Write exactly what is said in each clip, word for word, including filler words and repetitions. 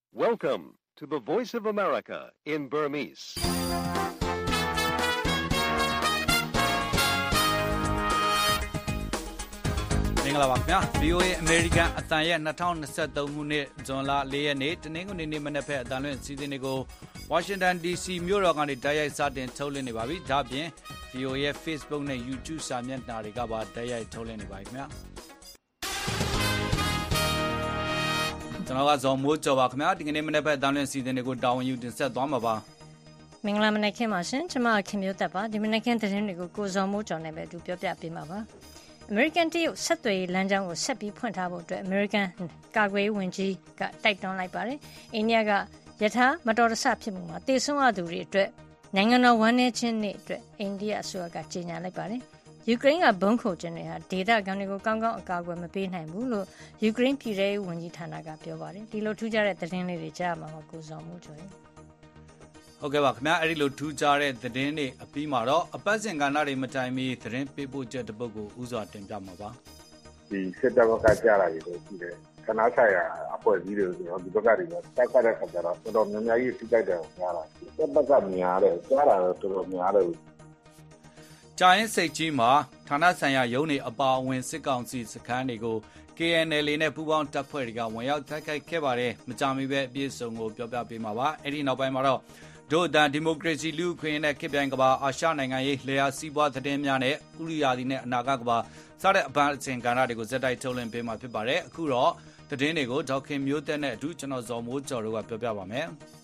Welcome to the Voice of America in Burmese. ။မင်္ဂလာပါခင်ဗျာ V O A American အတန်ရဲ့twenty twenty-threeခုနှစ်ဇွန်လfourရက်နေ့တနင်္ဂနွေနေ့မနက်ဖက်အတန်လွင့်အစီအစဉ်တွေကို Washington D C မြို့တော်ကနေတိုက်ရိုက်စတင်ထုတ်လွှင့်နေပါပြီ။ဒါ့အပြင် V O A ရဲ့ Facebook နဲ့ YouTube စာမျက်နှာတွေကပါတိုက်ရိုက်ထုတ်လွှင့်နေပါပြီခင်ဗျာ။ကျွန်တော်ကဇော်မိုးကျော်ပါခင်ဗျာဒီကနေ့မနေ့ဖက်အတန်လွင့်အစီအစဉ်တွေကိုတာဝန်ယူတင်ဆက်သွားမှာပါမင်္ဂလာမနက်ခင်းပါရှင်ကျွန်မခင်မျိုးသက်ပါဒီမနက်ခင်းသတင်းတွေကိုကိုဇော်မိုးကျော်နဲ့ပဲအတူပြောပြပေးမှာပါအမေရိကန်တရုတ်ဆက်သွယ်ရေးလမ်းကြောင်းကိုဆက်ပြီးဖွင့်ထားဖို့အတွက်အမေရိကန်ကာကွယ်ရေးဝန်ကြီးကတိုက်တွန်းလိုက်ပါတယ်အိန္ဒိယကယထာမတော်တဆဖြစ်မှုမှာတေဆုံးရသူတွေအတွက်နိုင်ငံတော်ဝန်ထမ်းချင်းနေ့အတွက်အိန္ဒိယအစိုးရကကြေညာလိုက်ပါတယ်ယူကရိန်းကဘုံခိုခြင်းတွေဟာဒေသခံတွေကိုကောင်းကောင်းအကာအကွယ်မပေးနိုင်ဘူးလို့ယူကရိန်းပြည်ထောင်စုဝန်ကြီးဌာနကပြောပါတယ်ဒီလိုထူးခြားတဲ့သတင်းလေးတွေကြားမှာပါကိုစောမိုးကျော်ဟုတ်ကဲ့ပါခင်ဗျာအဲ့ဒီလိုထူးခြားတဲ့သတင်းတွေအပြီးမှာတော့အပတ်စဉ်ကဏ္ဍတွေမတိုင်မီသတင်းပေးပို့ချက်တစ်ပုဒ်ကိုဥစွာတင်ပြမှာပါဒီစစ်တပ်ဘက်ကကြားလာပြီလို့ရှိတယ်ခဏဆိုင်ရာအဖွဲ့အစည်းတွေဆိုတော့ဒီဘက်ကတွေတော့တိုက်ခတ်တဲ့ခါကျတော့တော်တော်များများကြီးထိကြိုက်တယ်များလာစစ်ဘက်ကများတယ်ကြားလာတော့တော်တော်များတယ်ကြာရင်စိတ်ကြီးမှာဌာနဆိုင်ရာရုံးတွေအပါအဝင်စစ်ကောင်စီစခန်းတွေကို K N L A နဲ့ပူးပေါင်းတပ်ဖွဲ့တွေကဝင်ရောက်တိုက်ခိုက်ခဲ့ပါတယ်မကြာမီပဲအပြည့်စုံကိုပြောပြပေးမှာပါအဲ့ဒီနောက်ပိုင်းမှာတော့ဒို့အတန်ဒီမိုကရေစီလူ့အခွင့်အရေးနဲ့ခေတ်ပြိုင်ကမ္ဘာအာရှနိုင်ငံရေးလျှာစီးပွားသတင်းများနဲ့ဥရိယာဒီနဲ့အနာဂတ်ကမ္ဘာစတဲ့အပန်းအစဉ်ကဏ္ဍတွေကိုဇက်တိုက်ထုတ်လွှင့်ပေးမှာဖြစ်ပါတယ်အခုတော့သတင်းတွေကိုဒေါက်ခင်မျိုးသက်နဲ့အတူကျွန်တော်ဇော်မိုးကျော်တို့ကပြောပြပါမယ်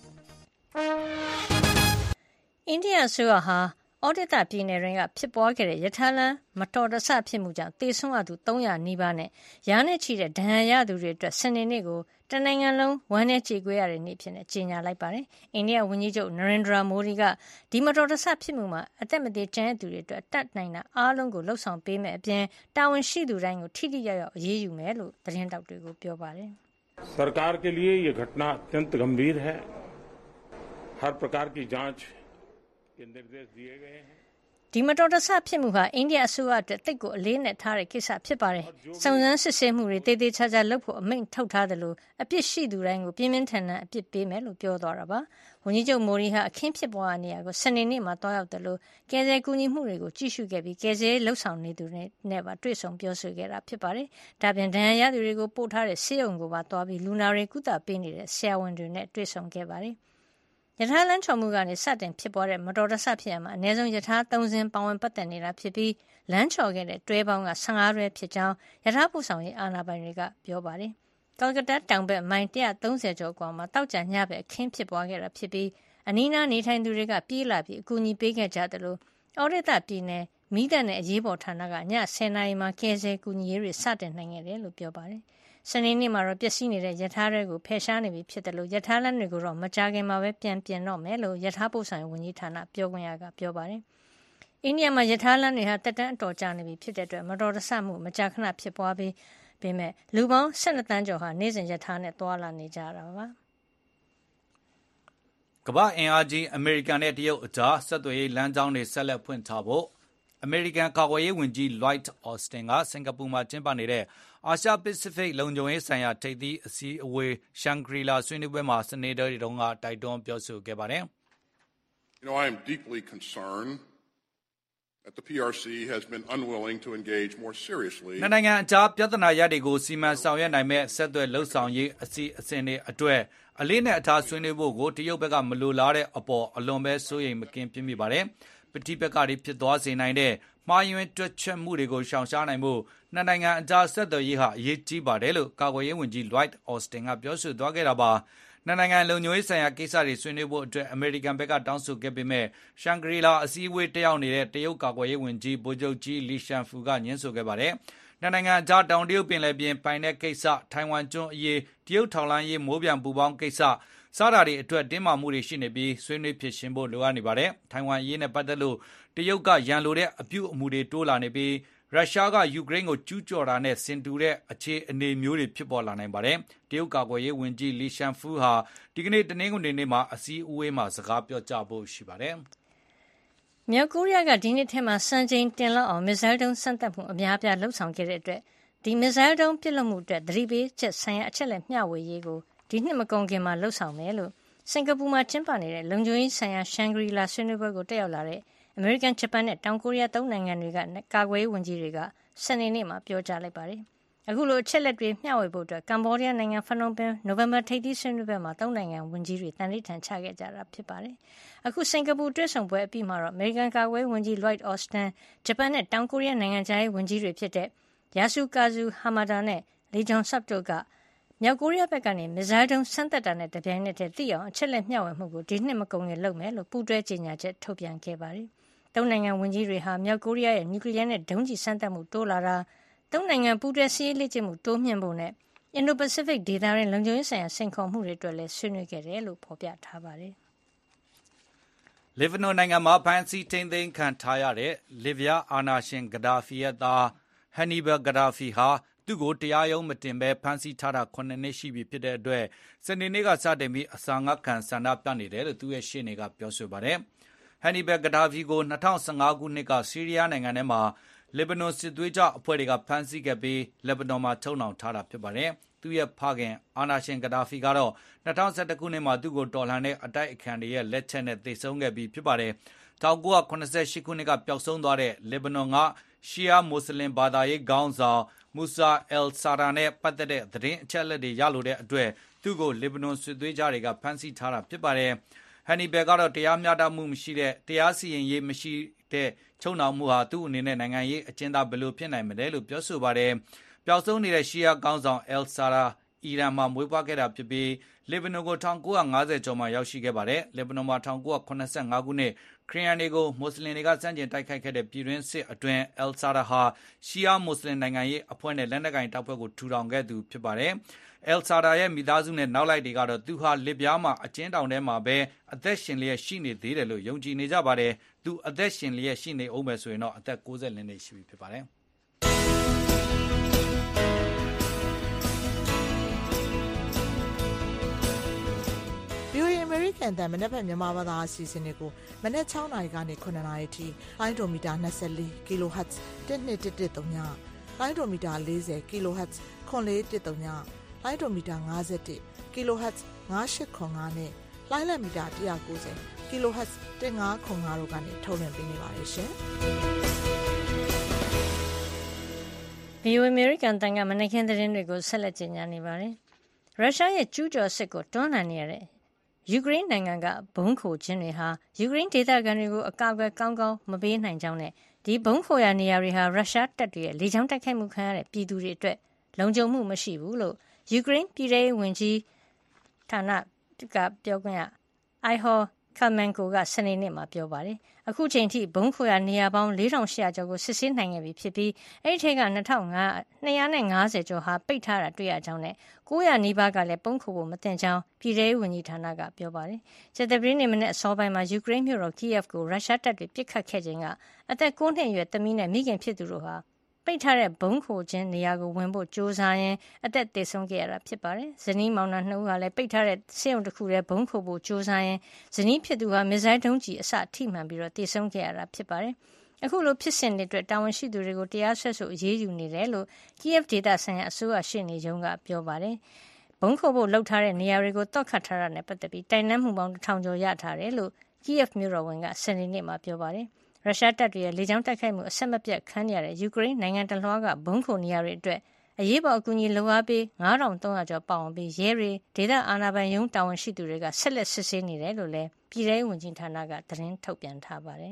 အိန္ဒိယဆိုဟာအော်ဒစ်တာပြည်နယ်တွင်ကဖြစ်ပွားခဲ့တဲ့ရထားလမ်းမတော်တဆဖြစ်မှုကြောင့်တေဆုံးရသူthree hundredနီးပါးနဲ့ရာနဲ့ချီတဲ့ဒဏ်ရာရသူတွေအတွက်စနေနေ့ကိုတနိုင်ငံလုံးဝမ်းနည်းကြေကွဲရတဲ့နေ့ဖြစ်နေကြေညာလိုက်ပါတယ်။အိန္ဒိယဝန်ကြီးချုပ်နရင်ဒရာမိုဒီကဒီမတော်တဆဖြစ်မှုမှာအသက်မသေကျန်တဲ့သူတွေအတွက်တတ်နိုင်တာအားလုံးကိုလှုပ်ဆောင်ပေးမယ်အပြင်တာဝန်ရှိသူတိုင်းကိုထိထိရောက်ရောက်အရေးယူမယ်လို့သတင်းတောက်တွေကိုပြောပါတယ်။ सरकार के लिए ये घटना अत्यंत गंभीर है। हर प्रकार की जांच के निर्देश दिए गए हैं ဒီမတော်တဆဖြစ်မှုဟာအိန္ဒိယအစိုးရအတွက်တိတ်ကိုအလေးနဲ့ထားတဲ့ကိစ္စဖြစ်ပါတယ်။စုံစမ်းစစ်ဆေးမှုတွေတည်တည်ချာချာလုပ်ဖို့အမိန့်ထုတ်ထားတယ်လို့အပြစ်ရှိသူတိုင်းကိုပြင်းပြင်းထန်ထန်အပြစ်ပေးမယ်လို့ပြောသွားတာပါ။ဝန်ကြီးချုပ်မိုဒီဟာအခင်းဖြစ်ပွားနေရာကိုစနေနေ့မှာတွားရောက်တယ်လို့ကယ်ဆယ်ကူညီမှုတွေကိုကြည့်ရှုခဲ့ပြီးကယ်ဆယ်လှုပ်ဆောင်နေသူတွေနဲ့ပါတွေ့ဆုံပြောဆိုခဲ့တာဖြစ်ပါတယ်။ဒါပြင်ဒဏ်ရာရသူတွေကိုပို့ထားတဲ့ဆေးရုံကိုပါတွားပြီးလူနာတွေကုသပေးနေတဲ့ဆရာဝန်တွေနဲ့တွေ့ဆုံခဲ့ပါတယ်။ယထာလန်းချော်မှုကနေစတင်ဖြစ်ပွားတဲ့မတော်တဆဖြစ်ရမှာအနည်းဆုံးယထာသုံးစင်းပါဝင်ပတ်သက်နေတာဖြစ်ပြီးလမ်းချော်ခဲ့တဲ့တွဲပေါင်းကfifteenတွဲဖြစ်ကြောင်းယထာပို့ဆောင်ရေးအာဏာပိုင်တွေကပြောပါတယ်။ကာလကတ္တာတောင်ဘက်မိုင်one thirtyကျော်ကွာမှာတောက်ကြညဘက်အခင်းဖြစ်ပွားခဲ့တာဖြစ်ပြီးအနီးနားနေထိုင်သူတွေကပြေးလာပြီးအကူအညီပေးခဲ့ကြတယ်လို့အော်ရစ်တာပြည်နယ်မိသက်နဲ့အရေးပေါ်ဌာနကညtenနာရီမှာကယ်ဆယ်ကူညီရေးတွေစတင်နိုင်ခဲ့တယ်လို့ပြောပါတယ်။စနေနေ့မှာတော့ပျက်စီးနေတဲ့ယထာတွေကိုဖယ်ရှားနေပြီဖြစ်တယ်လို့ယထာလမ်းတွေကိုတော့မကြခင်မှာပဲပြန်ပြင်တော့မယ်လို့ယထာပို့ဆောင်ဝန်ကြီးဌာနပြောခွင့်ရကပြောပါတယ်။အိန္ဒိယမှာယထာလမ်းတွေဟာတက်တန်းအတော်ကြာနေပြီဖြစ်တဲ့အတွက်မတော်တဆမှုမကြာခဏဖြစ်ပွားပြီးပေမဲ့လူပေါင်းtwelveသန်းကျော်ဟာနေ့စဉ်ယထာနဲ့တွာလာနေကြတာပါ။ကမ္ဘာအင်အားကြီးအမေရိကန်နဲ့တရုတ်အကြားဆက်သွယ်ရေးလမ်းကြောင်းတွေဆက်လက်ဖွင့်ထားဖို့အမေရိကန်ကာကွယ်ရေးဝန်ကြီး Lloyd Austin ကစင်ကာပူမှာကျင်းပနေတဲ့အာရှပစိဖိတ်လုံခြုံရေးဆိုင်ရာထိပ်သီးအစည်းအဝေး Shangri-La ဆွေးနွေးပွဲမှာစနေနေ့တုန်းကတိုက်တွန်းပြောဆိုခဲ့ပါတယ်။ You know, I am deeply concerned that the P R C has been unwilling to engage more seriously. နိုင်ငံအကြားပြဿနာရပ်တွေကိုစီမံဆောင်ရွက်နိုင်မဲ့ဆက်သွယ်လှုပ်ဆောင်ရေးအစီအစဉ်တွေအတွက်အလေးနဲ့အထားဆွေးနွေးဖို့ကိုတရုတ်ဘက်ကမလိုလားတဲ့အပေါ်အလွန်ပဲစိုးရိမ်မကင်းဖြစ်မိပါတယ်။ပဋိပက္ခတွေဖြစ်သွားစေနိုင်တဲ့မှားယွင်းတွက်ချက်မှုတွေကိုရှောင်ရှားနိုင်ဖို့နှစ်နိုင်ငံအကြားဆက်သွယ်ရေးဟာအရေးကြီးပါတယ်လို့ကာကွယ်ရေးဝန်ကြီး Lloyd Austin ကပြောဆိုသွားခဲ့တာပါနှစ်နိုင်ငံလုံခြုံရေးဆိုင်ရာကိစ္စတွေဆွေးနွေးဖို့အတွက်အမေရိကန်ဘက်ကတောင်းဆိုခဲ့ပေမဲ့ Shangri-La အစည်းအဝေးတက်ရောက်နေတဲ့တရုတ်ကာကွယ်ရေးဝန်ကြီးဗိုလ်ချုပ်ကြီးလီရှန်ဖူကညှင်းဆိုခဲ့ပါတယ်နှစ်နိုင်ငံအကြားတောင်တရုတ်ပင်လယ်ပြင်ပိုင်တဲ့ကိစ္စထိုင်ဝမ်ကျွန်းအရေးတရုတ်ထောင်လှမ်းရေးမိုးပြန်ပူပေါင်းကိစ္စစားတာတွေအတွက်တင်းမာမှုတွေရှိနေပြီးဆွေးနွေးဖြစ်ရှင်းဖို့လိုအပ်နေပါတယ်။ထိုင်ဝမ်အရေးနဲ့ပတ်သက်လို့တရုတ်ကရန်လိုတဲ့အပြုအမူတွေတိုးလာနေပြီးရုရှားကယူကရိန်းကိုကျူးကျော်တာနဲ့ဆင်တူတဲ့အခြေအနေမျိုးတွေဖြစ်ပေါ်လာနိုင်ပါတယ်။တရုတ်ကာကွယ်ရေးဝန်ကြီးလီရှန်ဖူးဟာဒီကနေ့တနင်္ဂနွေနေ့မှာအစည်းအဝေးမှာစကားပြောကြားဖို့ရှိပါတယ်။မြောက်ကိုရီးယားကဒီနေ့ထဲမှာစံချိန်တင်လောက်အောင်မစ်ဇိုင်းဒုံးစမ်းသပ်မှုအများအပြားလှုပ်ဆောင်ခဲ့တဲ့အတွက်ဒီမစ်ဇိုင်းဒုံးပစ်လွှတ်မှုအတွက်သတိပေးချက်ဆိုင်ရာအချက်အလက်မျှဝေရေးကိုဒီနှစ်မကုန်ခင်မှာလှုပ်ဆောင်မယ်လို့စင်ကာပူမှာကျင်းပနေတဲ့လုံခြုံရေးဆိုင်ရာရှန်ဂရီလာဆွေးနွေးပွဲကိုတက်ရောက်လာတဲ့အမေရိကန်ဂျပန်နဲ့တောင်ကိုရီးယားသုံးနိုင်ငံတွေကကာကွယ်ရေးဝန်ကြီးတွေကစနေနေ့မှာပြောကြားလိုက်ပါတယ်အခုလိုအချက်လက်တွေမျှဝေဖို့အတွက်ကမ္ဘောဒီးယားနိုင်ငံဖနွန်ပင်နိုဝင်ဘာထိပ်သီးဆွေးနွေးပွဲမှာသုံးနိုင်ငံဝန်ကြီးတွေတန်ဋိဌာန်ချခဲ့ကြတာဖြစ်ပါတယ်။အခုစင်ကာပူတွဲဆောင်ပွဲအပြီးမှာတော့အမေရိကန်ကာကွယ်ဝန်ကြီး Lloyd Austin ဂျပန်နဲ့တောင်ကိုရီးယားနိုင်ငံခြားရေးဝန်ကြီးတွေဖြစ်တဲ့ Yasukazu Hamada နဲ့ Lee Jong-suk တို့ကမြောက်ကိုရီးယားဘက်ကနေမစ်ဇိုင်းဒုံးစမ်းသပ်တာနဲ့တပြိုင်နက်တည်းသိအောင်အချက်လက်မျှဝေမှုကိုဒီနှစ်မကုန်ခင်လုပ်မယ်လို့ပူးတွဲကြေညာချက်ထုတ်ပြန်ခဲ့ပါတယ်။သုံးနိုင်ငံဝန်ကြီးတွေဟာမြောက်ကိုရီးယားရဲ့နျူကလ িয়ার နဲ့ဒုံးကျည်စမ်းသပ်မှုတိုးလာတာသုံးနိုင်ငံပူးတွဲစစ်ရေးလေ့ကျင့်မှုတိုးမြှင့်ဖို့နဲ့အင်ဒိုပစိဖိတ်ဒေသတွင်းလုံခြုံရေးဆိုင်ရာစိန်ခေါ်မှုတွေအတွက်လည်းဆွေးနွေးခဲ့တယ်လို့ဖော်ပြထားပါတယ်။လေဘနွန်နိုင်ငံမှာဖမ်းဆီးထိန်းသိမ်းခံထားရတဲ့လစ်ဗျားအာဏာရှင်ဂဒါဖီရဲ့သားဟန်နီဘယ်ဂဒါဖီဟာသူ့ကိုတရားရုံးမတင်ဘဲဖမ်းဆီးထားတာခုနှစ်နှစ်ရှိပြီဖြစ်တဲ့အတွက်စနေနေ့ကစတင်ပြီးအစာငတ်ခံဆန္ဒပြနေတယ်လို့သူ့ရဲ့ရှေ့နေကပြောဆိုပါတယ်။ဟန်နီဘယ်ဂဒါဖီကို၂၀၁၅ခုနှစ်ကဆီးရီးယားနိုင်ငံထဲမှာလေဘနွန်စစ်သွေးကြွအဖွဲ့တွေကဖမ်းဆီးခဲ့ပြီးလေဘနွန်မှာချုပ်နှောင်ထားတာဖြစ်ပါတယ်။သူ့ရဲ့ဖခင်အာနာရှင်ဂဒါဖီကတော့၂၀၁၁ခုနှစ်မှာသူ့ကိုတော်လှန်တဲ့အတိုက်အခံတွေရဲ့လက်ချက်နဲ့သေဆုံးခဲ့ပြီးဖြစ်ပါတယ်။၁၉၇၈ခုနှစ်ကပျောက်ဆုံးသွားတဲ့လေဘနွန်ကရှီယာမွတ်စလင်ဘာသာရေးခေါင်းဆောင်မူဆာအယ်ဆာရာနဲ့ပတ်သက်တဲ့သတင်းအချက်အလက်တွေရလိုတဲ့အတွက်သူ့ကိုလေဘနွန်စစ်သွေးကြတွေကဖမ်းဆီးထားတာဖြစ်ပါတယ်။ဟန်နီဘယ်ကတော့တရားမျှတမှုမရှိတဲ့တရားစီရင်ရေးမရှိတဲ့ချုပ်နှောင်မှုဟာသူ့အနေနဲ့နိုင်ငံရေးအကျဉ်းသားဘယ်လိုဖြစ်နိုင်မလဲလို့ပြောဆိုပါတယ်။ပျောက်ဆုံးနေတဲ့ရှီယာကောင်းဆောင်အယ်ဆာရာအီရန်မှာမွေးဖွားခဲ့တာဖြစ်ပြီးလေဘနွန်ကို၁၉၅၀ကျော်မှာရောက်ရှိခဲ့ပါတယ်။လေဘနွန်မှာ၁၉၇၅ခုနှစ်ခရစ်ယာန်တွေကိုမွတ်စလင်တွေကစန့်ကျင်တိုက်ခိုက်ခဲ့တဲ့ပြည်တွင်းစစ်အတွင်းအယ်ဆာရာဟာရှီယာမွတ်စလင်နိုင်ငံရေးအဖွဲ့နဲ့လက်နက်ကိုင်တပ်ဖွဲ့ကိုထူထောင်ခဲ့သူဖြစ်ပါတယ်။အယ်ဆာရာရဲ့မိသားစုနဲ့နောက်လိုက်တွေကတော့သူဟာလစ်ဗျားမှာအကျဉ်းထောင်ထဲမှာပဲအသက်ရှင်လျက်ရှိနေသေးတယ်လို့ယုံကြည်နေကြပါတယ်။သူအသက်ရှင်လျက်ရှိနေအောင်ပဲဆိုရင်တော့အသက်၉၄နှစ်ရှိပြီဖြစ်ပါတယ်။ဗီအိုအေ American အသံမနက်ဖြန်မြန်မာဘာသာအစီအစဉ်တွေကိုမနက်၆နာရီကနေခုနှစ်နာရီထိလိုင်းဒိုမီတာ၂၄ kHz တစ်နှစ်တစ်တစ်သုံးညလိုင်းဒိုမီတာ၄၀ kHz ခွန်လေးတစ်သုံးညလိုင်းဒိုမီတာ၅၁ kHz ၅၈ခွန်၅နဲ့လိုင်းလက်မီတာ၁၉၀ kHz ၁၅ခွန်၅တို့ကနေထုတ်လွှင့်ပေးနေပါတယ်ရှင်။ဗီအိုအေ American အသံကမနက်ခင်းသတင်းတွေကိုဆက်လက်ကြေညာနေပါတယ်။ရုရှားရဲ့ကျူးကျော်စစ်ကိုတွန်းလှန်နေရတဲ့ယူကရိန်းနိုင်ငံကဘုံခိုခြင်းတွေဟာယူကရိန်းဒေသခံတွေကိုအကာအကွယ်ကောင်းကောင်းမပေးနိုင်ကြောင်းနဲ့ဒီဘုံခိုရာနေရာတွေဟာရုရှားတပ်တွေရဲ့လေကြောင်းတိုက်ခိုက်မှုခံရတဲ့ပြည်သူတွေအတွက်လုံခြုံမှုမရှိဘူးလို့ယူကရိန်းပြည်ထောင်စုဝန်ကြီးဌာနကပြောခွင့်ရအိုင်ဟောခါမန်ကိုကစနေနေ့မှာပြောပါတယ်။အခုချိန်ထိဘုံခိုရာနေရာပေါင်း၄ထောင်၈ရာကျော်ကိုစစ်ဆေးနိုင်ခဲ့ပြီဖြစ်ပြီးအဲ့ဒီထဲက၂၅၀ကျော်ဟာပိတ်ထားတာတွေ့ရကြောင်းနဲ့၉၀၀နီးပါးကလည်းပုံခိုဖို့မသင့်ကြောင်းပြည်ထောင်စုဝန်ကြီးဌာနကပြောပါတယ်။ကြာသပတေးနေ့မနေ့အစောပိုင်းမှာယူကရိန်းမြို့တော်ကီယက်ကိုရုရှားတပ်တွေပစ်ခတ်ခဲ့ချိန်ကအသက်၉နှစ်အရွယ်သမီးနဲ့မိခင်ဖြစ်သူတို့ဟာပိတ်ထားတဲ့ဘုံခိုခြင်းနေရာကိုဝင်ဖို့ကြိုးစားရင်းအသက်သေဆုံးခဲ့ရတာဖြစ်ပါတယ်။ဇနီးမောင်နှံနှစ်ဦးဟာလည်းပိတ်ထားတဲ့ဆေးရုံတစ်ခုထဲဘုံခိုဖို့ကြိုးစားရင်းဇနီးဖြစ်သူဟာမစ်ဇိုင်းဒုံးကျည်အစထိမှန်ပြီးတော့သေဆုံးခဲ့ရတာဖြစ်ပါတယ်။အခုလိုဖြစ်စဉ်တွေအတွက်တာဝန်ရှိသူတွေကိုတရားစွဲဆိုအရေးယူနေတယ်လို့ကီယက်ဒေသဆိုင်ရာအစိုးရရှေ့နေချုပ်ကပြောပါတယ်။ဘုံခိုဖို့လှုပ်ထားတဲ့နေရာတွေကိုတောက်ခတ်ထားတာနဲ့ပတ်သက်ပြီးတိုင်တန်းမှုပေါင်းတစ်ထောင်ကျော်ရထားတယ်လို့ကီယက်မြို့တော်ဝန်ကစနေနေ့မှာပြောပါတယ်။ရုရှားတပ်တွေရဲ့လေကြောင်းတိုက်ခိုက်မှုအဆက်မပြတ်ခံရတဲ့ယူကရိန်းနိုင်ငံတလွှားကဘုံခိုနေရာတွေအတွက်အရေးပေါ်အကူအညီလိုအပ်ပြီး၅ထောင်၃ရာကျော်ပါဝင်ပြီးရဲတွေဒေသအာဏာပိုင်ရုံးတာဝန်ရှိသူတွေကဆက်လက်စစ်ဆေးနေတယ်လို့လည်းပြည်ထောင်စုဝန်ကြီးဌာနကသတင်းထုတ်ပြန်ထားပါတယ်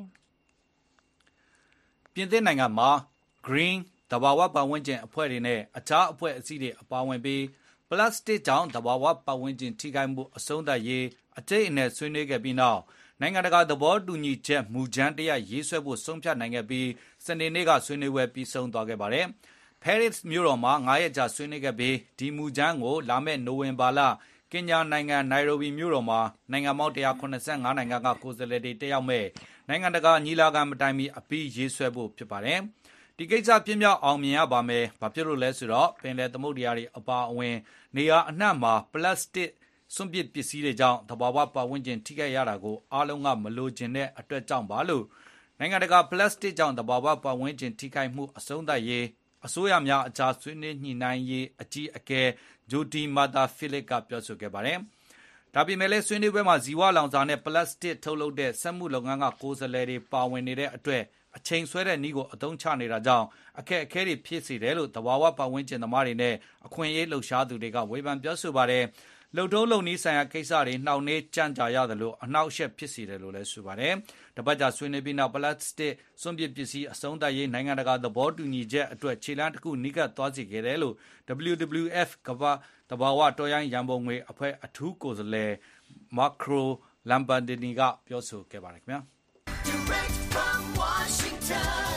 ။ပြင်သစ်နိုင်ငံမှာ Green သဘာဝပတ်ဝန်းကျင်အဖွဲ့တွေနဲ့အခြားအဖွဲ့အစည်းတွေအပါအဝင်ပြီးပလတ်စတစ်ကြောင့်သဘာဝပတ်ဝန်းကျင်ထိခိုက်မှုအဆုံးသတ်ရေးအကျိတ်အနယ်ဆွေးနွေးခဲ့ပြီးနောက်နိုင်ငံတကာသဘောတူညီချက်မူကြမ်းတရရေးဆွဲဖို့ဆုံးဖြတ်နိုင်ခဲ့ပြီးစနေနေ့ကဆွေးနွေးပွဲပြီးဆုံးသွားခဲ့ပါတယ်။ Paris မြို့တော်မှာငါးရက်ကြာဆွေးနွေးခဲ့ပြီးဒီမူကြမ်းကိုလာမယ့်နိုဝင်ဘာလကင်ညာနိုင်ငံနိုင်ရိုဘီမြို့တော်မှာနိုင်ငံပေါင်း၁၇၅နိုင်ငံကကိုယ်စားလှယ်တွေတက်ရောက်မဲ့နိုင်ငံတကာညီလာခံမတိုင်မီအပြီးရေးဆွဲဖို့ဖြစ်ပါတယ်။ဒီကိစ္စပြင်းပြအောင်မြင်ရပါမယ်။ဘာဖြစ်လို့လဲဆိုတော့ပင်လယ်သမုဒ္ဒရာတွေအပါအဝင်နေရာအနှံ့မှာပလတ်စတစ်စွန့်ပစ်ပစ္စည်းတွေကြောင့်သဘာဝပတ်ဝန်းကျင်ထိခိုက်ရတာကိုအားလုံးကမလိုချင်တဲ့အတွက်ကြောင့်ပါလို့နိုင်ငံတကာပလတ်စတစ်ကြောင့်သဘာဝပတ်ဝန်းကျင်ထိခိုက်မှုအဆုံးသတ်ရေးအစိုးရများအကြားဆွေးနွေးညှိနှိုင်းရေးအကြီးအကဲဂျိုဒီမာတာဖိလစ်ကပြောဆိုခဲ့ပါတယ်။ဒါပေမဲ့လည်းဆွေးနွေးပွဲမှာဇီဝလောင်စာနဲ့ပလတ်စတစ်ထုတ်လုပ်တဲ့စက်မှုလုပ်ငန်းကကိုယ်စားလှယ်တွေပါဝင်နေတဲ့အတွက်အချိန်ဆွဲတဲ့နည်းကိုအသုံးချနေတာကြောင့်အခက်အခဲတွေဖြစ်စေတယ်လို့သဘာဝပတ်ဝန်းကျင်သမားတွေနဲ့အခွင့်အရေးလှုပ်ရှားသူတွေကဝေဖန်ပြောဆိုပါတယ်။လုံထုံးလုံနည်းဆိုင်ရာကိစ္စတွေနှောင့်နှေးကြန့်ကြာရတယ်လို့အနှောက်အယှက်ဖြစ်စေတယ်လို့လည်းဆိုပါတယ်။တပတ်ကြာဆွေးနွေးပြီးနောက်ပလတ်စတစ်စွန့်ပစ်ပစ္စည်းအဆုံးသတ်ရေးနိုင်ငံတကာသဘောတူညီချက်အတွက်ခြေလှမ်းတစ်ခုနီးကပ်သွားစေခဲ့တယ်လို့ ဒဗလျူ ဒဗလျူ အက်ဖ် ကမ္ဘာသဘာဝတော်ရိုင်းရန်ပုံငွေအဖွဲ့အထူးကိုယ်စားလှယ်မာခရိုလမ်ဘန်ဒီနီကပြောဆိုခဲ့ပါတယ်ခင်ဗျာ။ Direct from Washington,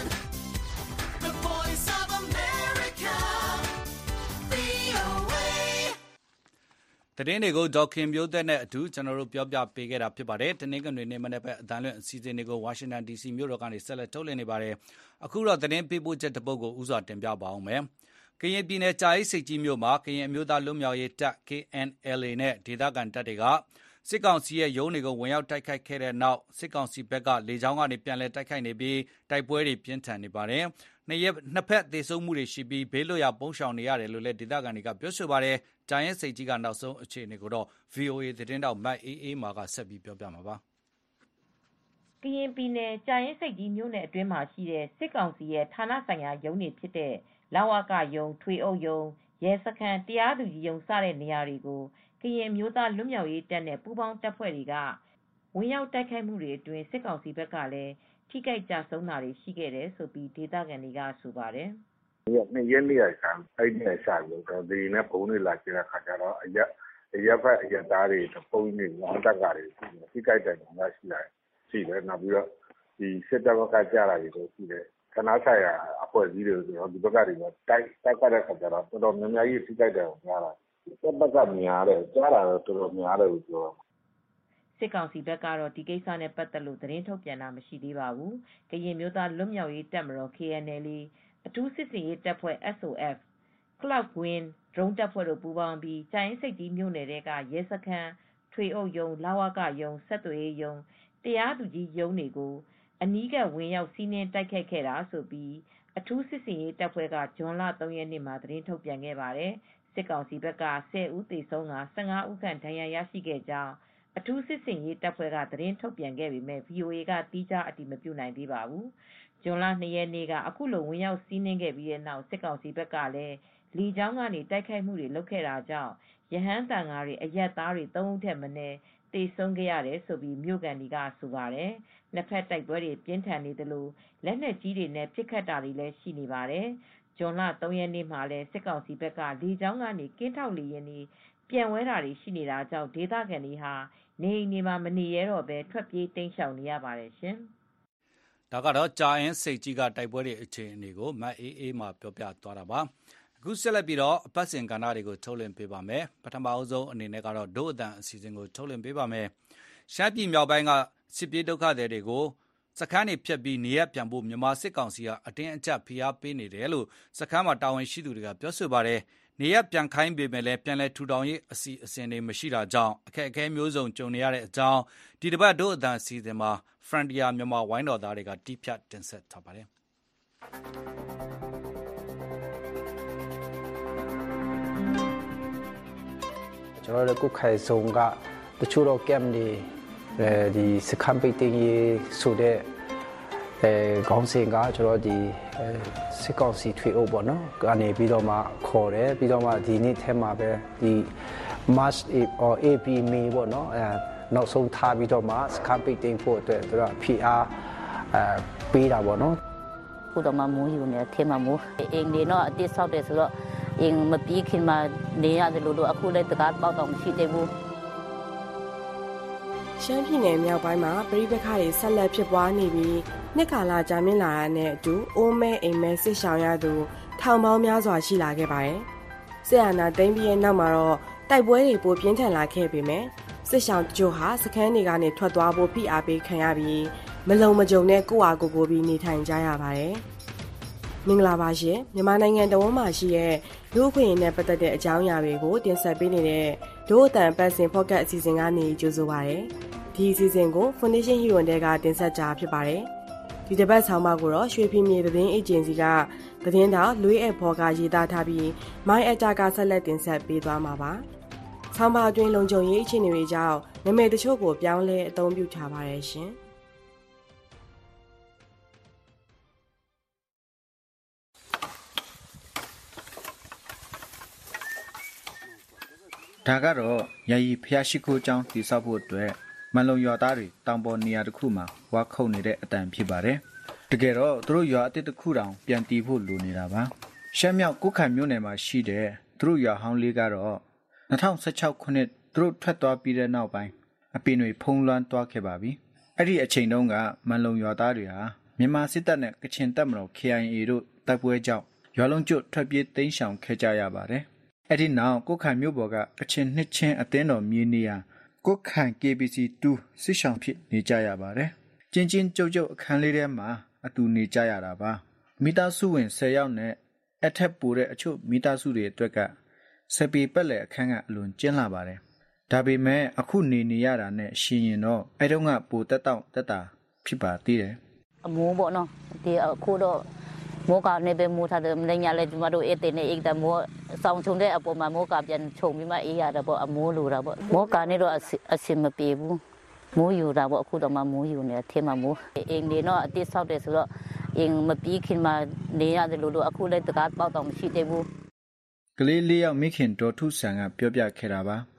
the voice of America, ဗွီအိုအေ သတင်းတွေကိုဒေါက်ခင်မျိုးသက်နဲ့အတူကျွန်တော်တို့ပြောပြပေးခဲ့တာဖြစ်ပါတယ်။တနင်္ဂနွေနေ့မနေ့ပဲအတန်းလွင့်အစီအစဉ်တွေကိုဝါရှင်တန် ဒီ စီ မြို့တော်ကနေဆက်လက်ထုတ်လွှင့်နေပါတယ်။အခုတော့သတင်းပေးပို့ချက်တစ်ပုဒ်ကိုဥစွာတင်ပြပါအောင်မယ်။ကရင်ပြည်နယ်ကြာအင်းဆိပ်ကြီးမြို့မှာကရင်အမျိုးသားလွတ်မြောက်ရေးတပ် ကေ အန် အယ် အေ နဲ့ဒေသခံတပ်တွေကစစ်ကောင်စီရဲ့ရုံးတွေကိုဝင်ရောက်တိုက်ခိုက်ခဲ့တဲ့နောက်စစ်ကောင်စီဘက်ကလေကြောင်းကနေပြန်လည်တိုက်ခိုက်နေပြီးတိုက်ပွဲတွေပြင်းထန်နေပါတယ်။နှစ်ရက်နှစ်ဖက်သေဆုံးမှုတွေရှိပြီးဘေးလွတ်ရာပုန်းရှောင်နေရတယ်လို့လည်းဒေသခံတွေကပြောဆိုပါတယ်။ကြာရင်စိတ်ကြီးကနောက်ဆုံးအခြေအနေကိုတော့ ဗီအိုအေ သတင်းတောက်မတ်အေးအေးမာကဆက်ပြီးပြောပြမှာပါ။ကရင်ပြည်နယ်ကြာရင်စိတ်ကြီးမြို့နယ်အတွင်းမှာရှိတဲ့စစ်ကောင်စီရဲ့ဌာနဆိုင်ရာရုံးတွေဖြစ်တဲ့လဝကရုံး၊ထွေအုပ်ရုံး၊ရဲစခန်း၊တရားသူကြီးရုံးစတဲ့နေရာတွေကိုကရင်မျိုးသားလွတ်မြောက်ရေးတပ်နဲ့ပူးပေါင်းတပ်ဖွဲ့တွေကဝင်ရောက်တိုက်ခိုက်မှုတွေအတွင်းစစ်ကောင်စီဘက်ကလည်းထိခိုက်ကြဆုံးတာတွေရှိခဲ့တယ်လို့ဒေသခံတွေကဆိုပါတယ်။နှစ်ရက်နေ့ကစအဲ့ဒီအစားလို့တော့ဒီနေ့ပုံနေလာကြတဲ့ခါကျတော့အရက်အရက်ဖက်အရက်သားတွေပုံနေဝမ်းတက်ကတွေထိခိုက်တယ်များရှိတယ်ရှိတယ်နောက်ပြီးတော့ဒီစစ်တပ်ဘက်ကကြားလာပြီးတော့ရှိတယ်ခဏဆိုင်ရာအဖွဲ့အစည်းတွေဆိုတော့ဒီဘက်ကတွေတိုက်တိုက်တဲ့ခါကျတော့တော်တော်များများကြီးထိခိုက်တယ်များလာစစ်ဘက်ကများတယ်ကြားလာတော့တော်တော်များတယ်လို့ပြောစစ်ကောင်စီဘက်ကတော့ဒီကိစ္စနဲ့ပတ်သက်လို့သတင်းထုတ်ပြန်တာမရှိသေးပါဘူး။ကရင်မျိုးသားလွတ်မြောက်ရေးတပ်မတော် ကေ အန် အယ် အေ အထူးစစ်ဆင်ရေးတပ်ဖွဲ့ အက်စ် အို အက်ဖ် Cloud Wind ဒရုန်းတပ်ဖွဲ့တို့ပူးပေါင်းပြီးကြာရင်စိတ်ကြီးမြို့နယ်ကရဲစခန်း၊ထွေအုပ်ရုံး၊လဝကရုံး၊ဆက်သွယ်ရေးရုံး၊တရားသူကြီးရုံးတွေကိုအနီးကပ်ဝင်ရောက်စီးနင်းတိုက်ခိုက်ခဲ့တာဆိုပြီးအထူးစစ်ဆင်ရေးတပ်ဖွဲ့ကဇွန်လသုံးရက်နေ့မှာသတင်းထုတ်ပြန်ခဲ့ပါတယ်။စစ်ကောင်စီဘက်ကဆယ်ဦးသေဆုံးကာဆယ့်ငါးဦးခန့်ဒဏ်ရာရရှိခဲ့ကြောင်းအထူးစစ်ဆင်ရေးတပ်ဖွဲ့ကသတင်းထုတ်ပြန်ခဲ့ပေမဲ့ ဗွီအိုအေကသီးခြားအတည်မပြုနိုင်သေးပါဘူး။ဇွန်လနှစ်ရက်နေ့ကအခုလိုဝင်ရောက်စီးနင်းခဲ့ပြီးတဲ့နောက်စစ်ကောင်စီဘက်ကလည်းလေကြောင်းကနေတိုက်ခိုက်မှုတွေလုပ်ခဲ့တာကြောင့်ရဟန်းတန်ဃာတွေအရပ်သားတွေသုံးဦးထက်မနည်းသေဆုံးခဲ့ရတယ်လို့မြို့ကန်တွေကဆိုပါတယ်။နှစ်ဖက်တိုက်ပွဲတွေပြင်းထန်နေသလိုလက်နက်ကြီးတွေနဲ့ပစ်ခတ်တာတွေလည်းရှိနေပါတယ်။ဇွန်လသုံးရက်နေ့မှာလည်းစစ်ကောင်စီဘက်ကလေကြောင်းကနေကင်းထောက်လေယာဉ်တွေပြန်ဝဲတာတွေရှိနေတာကြောင့်ဒေသခံတွေဟာနေအိမ်တွေမှာမနေရတော့ဘဲထွက်ပြေးတိမ်းရှောင်နေရပါတယ်ရှင်။ဒါကတော့ကြာရင်စိတ်ကြီးကတိုက်ပွဲတွေအခြေအနေကိုမတ်အေးအေးမှာပြောပြသွားတာပါ။အခုဆက်လက်ပြီးတော့အပတ်စဉ်ကဏ္ဍတွေကိုထုတ်လွှင့်ပေးပါမယ်။ပထမအဆုံးအနေနဲ့ကတော့ဒို့အတန်အစီအစဉ်ကိုထုတ်လွှင့်ပေးပါမယ်။ရှမ်းပြည်မြောက်ပိုင်းကစစ်ပြေးဒုက္ခသည်တွေကိုစခန်းတွေဖြတ်ပြီးနေရပြန်ဖို့မြန်မာစစ်ကောင်စီကအတင်းအကျပ်ဖိအားပေးနေတယ်လို့စခန်းမှာတာဝန်ရှိသူတွေကပြောဆိုပါတယ်။နေရပြန်ခိုင်းပေမဲ့လည်းပြန်လဲထူထောင်ရေးအစီအစဉ်တွေမရှိတာကြောင့်အခက်အခဲမျိုးစုံကြုံနေရတဲ့အကြောင်းဒီတစ်ပတ်ဒို့အတန်အစီအစဉ်မှာ Frontier မြန်မာဝိုင်းတော်သားတွေကတီးဖြတ်တင်ဆက်ထားပါတယ်။ကျွန်တော်တို့ကုခိုင်ဆုံကတချို့တော့ကမ်ဒီအဲဒီစခန်းပိတ်တင်ရေးဆိုတဲ့အဲခေါင်းစဉ်ကကျွန်တော်ဒီစစ်ကောင်စီထွေအုပ်ပေါ့နော်ကနေပြီးတော့မှခေါ်တယ်ပြီးတော့မှဒီနေ့ထဲမှာပဲဒီ March or April May ပေါ့နော်အဲနောက်ဆုံးထားပြီးတော့မှစခန်းပိတ်တင်ဖို့အတွက်သူက พี อาร์ အဲပေးတာပေါ့နော်ခုတော့မှမိုးယူနေထဲမှာမိုးအင်းဒီတော့အတိဆောက်တယ်ဆိုတော့အင်းမပြီးခင်မှာနေရတယ်လို့တော့အခုလည်းတကားပေါက်တော့မရှိသေးဘူးရှမ်းပြည်နယ်မြောက်ပိုင်းမှာပြည်ပခါတွေဆက်လက်ဖြစ်ပွားနေပြီးနှစ်ကာလကြာမြင့်လာတာနဲ့အတူအိုးမဲအိမ်မဲစစ်ရှောင်ရသူထောင်ပေါင်းများစွာရှိလာခဲ့ပါတယ်။စစ်အာဏာသိမ်းပြီးတဲ့နောက်မှာတော့တိုက်ပွဲတွေပိုပြင်းထန်လာခဲ့ပေမဲ့စစ်ရှောင်တချို့ဟာစခန်းတွေကနေထွက်သွားဖို့ဖိအားပေးခံရပြီးမလုံမကြုံနဲ့ကိုယ့်အားကိုယ်ကိုပြီးနေထိုင်ကြရပါတယ်။မင်္ဂလာပါရှင်မြန်မာနိုင်ငံတဝန်းမှာရှိတဲ့လူ့အခွင့်အရေးနဲ့ပတ်သက်တဲ့အကြောင်းအရာတွေကိုတင်ဆက်ပေးနေတဲ့ဒို့အတန်ပတ်စဉ်ဖော့ကတ်အစီအစဉ်ကနေကြိုဆိုပါရစေ။ဒီအစီအစဉ်ကို Foundation Hero တွေကတင်ဆက်ကြဖြစ်ပါတယ်။ဒီတစ်ပတ်ဆောင်မကိုတော့ရွှေဖီမြေသတင်းအေဂျင်စီကသတင်းတောက်လွေးအဖော်ကရေးသားထားပြီးမိုင်းအတာကဆက်လက်တင်ဆက်ပေးသွားမှာပါ။ဆောင်းပါအတွင်းလုံခြုံရေးအခြေအနေတွေကြောင့်နာမည်တချို့ကိုပြောင်းလဲအသုံးပြုထားပါတယ်ရှင်။ဒါကတော့ယာယီဖျားရှိခိုးကျောင်းတည်ဆောက်ဖို့အတွက်မလုံရွာသားတွေတောင်ပေါ်နေရာတစ်ခုမှာဝါခုတ်နေတဲ့အတန်ဖြစ်ပါတယ်။တကယ်တော့သူတို့ရွာအတစ်တစ်ခုတောင်ပြန်တည်ဖို့လိုနေတာပါ။ရှမ်းမြောက်ကုတ်ခိုင်မြို့နယ်မှာရှိတဲ့သူတို့ရွာဟောင်းလေးကတော့၂၀၁၆ခုနှစ်သူတို့ထွက်သွားပြီးတဲ့နောက်ပိုင်းအပင်တွေဖုံးလွှမ်းသွားခဲ့ပါပြီ။အဲ့ဒီအချိန်တုန်းကမလုံရွာသားတွေဟာမြန်မာစစ်တပ်နဲ့ကချင်တပ်မတော် K I A တို့တပ်ပွဲကြောင့်ရွာလုံးကျွတ်ထွက်ပြေးတိမ်းရှောင်ခဲ့ကြရပါတယ်။အဲ့ဒီနောက်ကုတ်ခိုင်မြို့ပေါ်ကကချင်နှစ်ချင်းအသင်းတော်မြေနေရာကုတ်ခိုင် K B C တူစစ်ဆောင်ဖြစ်နေကြရပါတယ်။ကျင်းချင်းကြုတ်ကြုတ်အခန်းလေးထဲမှာအတူနေကြရတာပါ။မိသားစုဝင်၁၀ယောက်နဲ့အထက်ပိုတဲ့အချို့မိသားစုတွေအတွက်ကစပီပက်လက်အခန်းကအလွန်ကျဉ်းလာပါတယ်။ဒါပေမဲ့အခုနေနေရတာနဲ့ရှင်ရင်တော့အဲ့တုန်းကပိုတက်တောင့်တက်တာဖြစ်ပါသေးတယ်။အမိုးပေါ့နော်ဒီအခုတော့မိုးကနေပဲမိုးထားတယ်မင်းညာလဲကျမတို့အေးတဲ့နေအိတ်တမိုးဆောင်ချုံတဲ့အပေါ်မှာမိုးကပြန်ခြုံပြီးမှအေးရတာပေါ့အမိုးလိုတာပေါ့မိုးကနေတော့အစင်မပြေဘူးမိုးယူတာပေါ့အခုတော့မှမိုးယူနေအထင်မှာမိုးအင်းဒီတော့အတိဆောက်တယ်ဆိုတော့အင်းမပြီးခင်မှာနေရတယ်လို့အခုလည်းတကားပေါက်တော့မရှိသေးဘူးကလေးလေးယောက်မိခင်ဒေါ်ထုဆန်ကပြောပြခဲ့တာပါ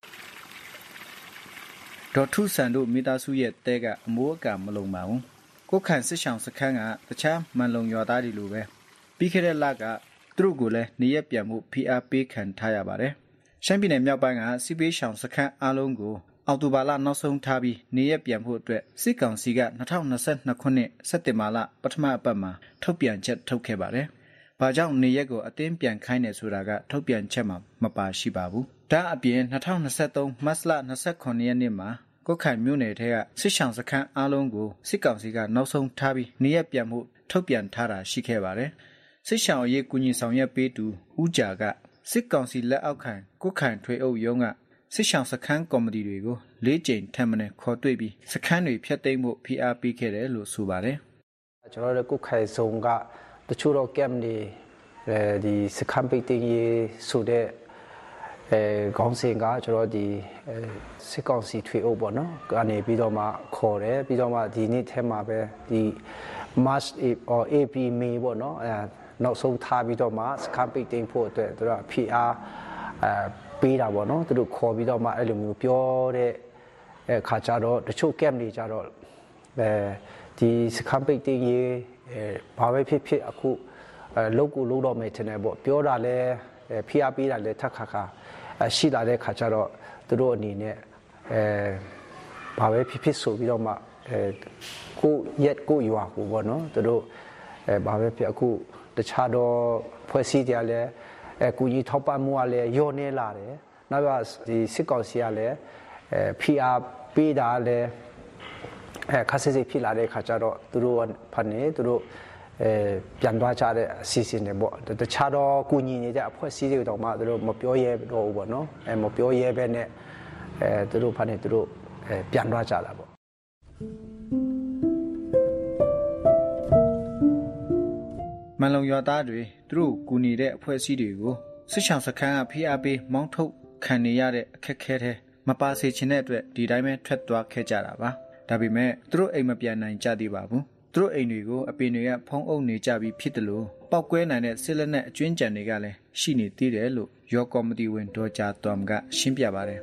ဒေါ်ထုဆန်တို့မိသားစုရဲ့တဲကအမိုးအကာမလုံပါဘူးကိုခန့်စစ်ဆောင်စခန်းကတခြားမန်လုံရွာသားတွေလိုပဲပြီးခဲ့တဲ့လကသူတို့ကိုလည်းနေရပြန်မှုဖိအားပေးခံထားရပါတယ်ရှမ်းပြည်နယ်မြောက်ပိုင်းကစစ်ပေးဆောင်စခန်းအားလုံးကိုအော်တိုဘာလနောက်ဆုံးထားပြီးနေရပြန်ဖို့အတွက်စစ်ကောင်စီက၂၀၂၂ခုနှစ်စက်တင်ဘာလပထမအပတ်မှာထုတ်ပြန်ချက်ထုတ်ခဲ့ပါတယ်။ဘာကြောင့်နေရက်ကိုအတင်းပြန်ခိုင်းတယ်ဆိုတာကထုတ်ပြန်ချက်မှာမပါရှိပါဘူး။ဒါအပြင်၂၀၂၃မတ်လ၂၇ရက်နေ့မှာကုတ်ခိုင်မြို့နယ်ထဲကစစ်ဆောင်စခန်းအားလုံးကိုစစ်ကောင်စီကနောက်ဆုံးထားပြီးနေရပြန်မှုထုတ်ပြန်ထားတာရှိခဲ့ပါတယ်။စစ်ဆောင်ရေးကူညီဆောင်ရွက်ပေးသူဦးကြာကစစ်ကောင်စီလက်အောက်ခံကုတ်ခိုင်ထွေအုပ်ရုံးကစစ်ဆောင်စခန်းကော်မတီတွေကိုလေးကြိမ်ထပ်မံခေါ်တွေ့ပြီးစခန်းတွေဖျက်သိမ်းဖို့ဖိအားပေးခဲ့တယ်လို့ဆိုပါတယ်။ကျွန်တော်တို့ကုတ်ခိုင်ဆောင်ကတချို့တော့ကမ်ဒီအဲဒီစခန်းပိတ်သိမ်းရေးဆိုတဲ့အဲခေါင်းစဉ်ကကျွန်တော်ဒီစစ်ကောင်စီထွေအုပ်ပေါ့နော်ကနေပြီးတော့မှခေါ်တယ်ပြီးတော့မှဒီနေ့ထဲမှာပဲဒီ March or A P May ပေါ့နော်အဲနောက်ဆုံးထားပြီးတော့မှစခန်းပိတ်သိမ်းဖို့အတွက်သူတို့ဖိအားအဲပေးတာပေါ့နော်သူတို့ခေါ်ပြီးတော့မှအဲ့လိုမျိုးပြောတဲ့အခါကျတော့တချို့ camp တွေကျတော့အဲဒီစခန်းပိတ်သိမ်းရေးအဲဘာပဲဖြစ်ဖြစ်အခုအဲလောက်ကိုလောက်တော့မယ်ထင်တယ်ပေါ့ပြောတာလဲဖိအားပေးတာလဲထက်ခါခါရှိလာတဲ့ခါကျတော့သူတို့အနေနဲ့အဲဘာပဲဖြစ်ဖြစ်ဆိုပြီးတော့မှအဲကိုရက်ကိုရွာကိုပေါ့နော်သူတို့အဲဘာပဲဖြစ်အခုတခြားတော့ဖွဲ့စည်းကြလဲအဲကူကြီးထောက်ပံ့မှုကလည်းရောနေလာတယ်နောက်ကဒီစစ်ကောင်စီကလည်းအဲ P R ပေးတာလည်းအဲခါစစ်စစ်ဖြစ်လာတဲ့ခါကျတော့သူတို့ဖတ်နေသူတို့အဲပြန်သွားကြတဲ့အစီအစဉ်တွေပေါ့တခြားတော့ကူညီနေကြအဖွဲ့အစည်းတွေတော့မှသူတို့မပြောရဲတော့ဘူးပေါ့နော်အဲမပြောရဲပဲနဲ့အဲသူတို့ဖတ်နေသူတို့အဲပြန်သွားကြတာပေါ့မန်လုံရွာသားတွေသူတို့ကူညီတဲ့အဖွဲ့အစည်းတွေကိုစစ်ဆောင်စခန်းကဖိအားပေးမောင်းထုတ်ခံနေရတဲ့အခက်အခဲတွေမပါစေချင်တဲ့အတွက်ဒီတိုင်းပဲထွက်သွားခဲ့ကြတာပါဒါပေမဲ့သူတို့အိမ်မပြန်နိုင်ကြသေးပါဘူးသူတို့အိမ်တွေကိုအပင်တွေကဖုံးအုပ်နေကြပြီးဖြစ်တယ်လို့ပောက်ကွဲနိုင်တဲ့စစ်လက်နက်အကျွင်းကြံတွေကလည်းရှိနေသေးတယ်လို့ရောကော်မတီဝင်ဒေါ်ဂျာတွမ်ကရှင်းပြပါတယ်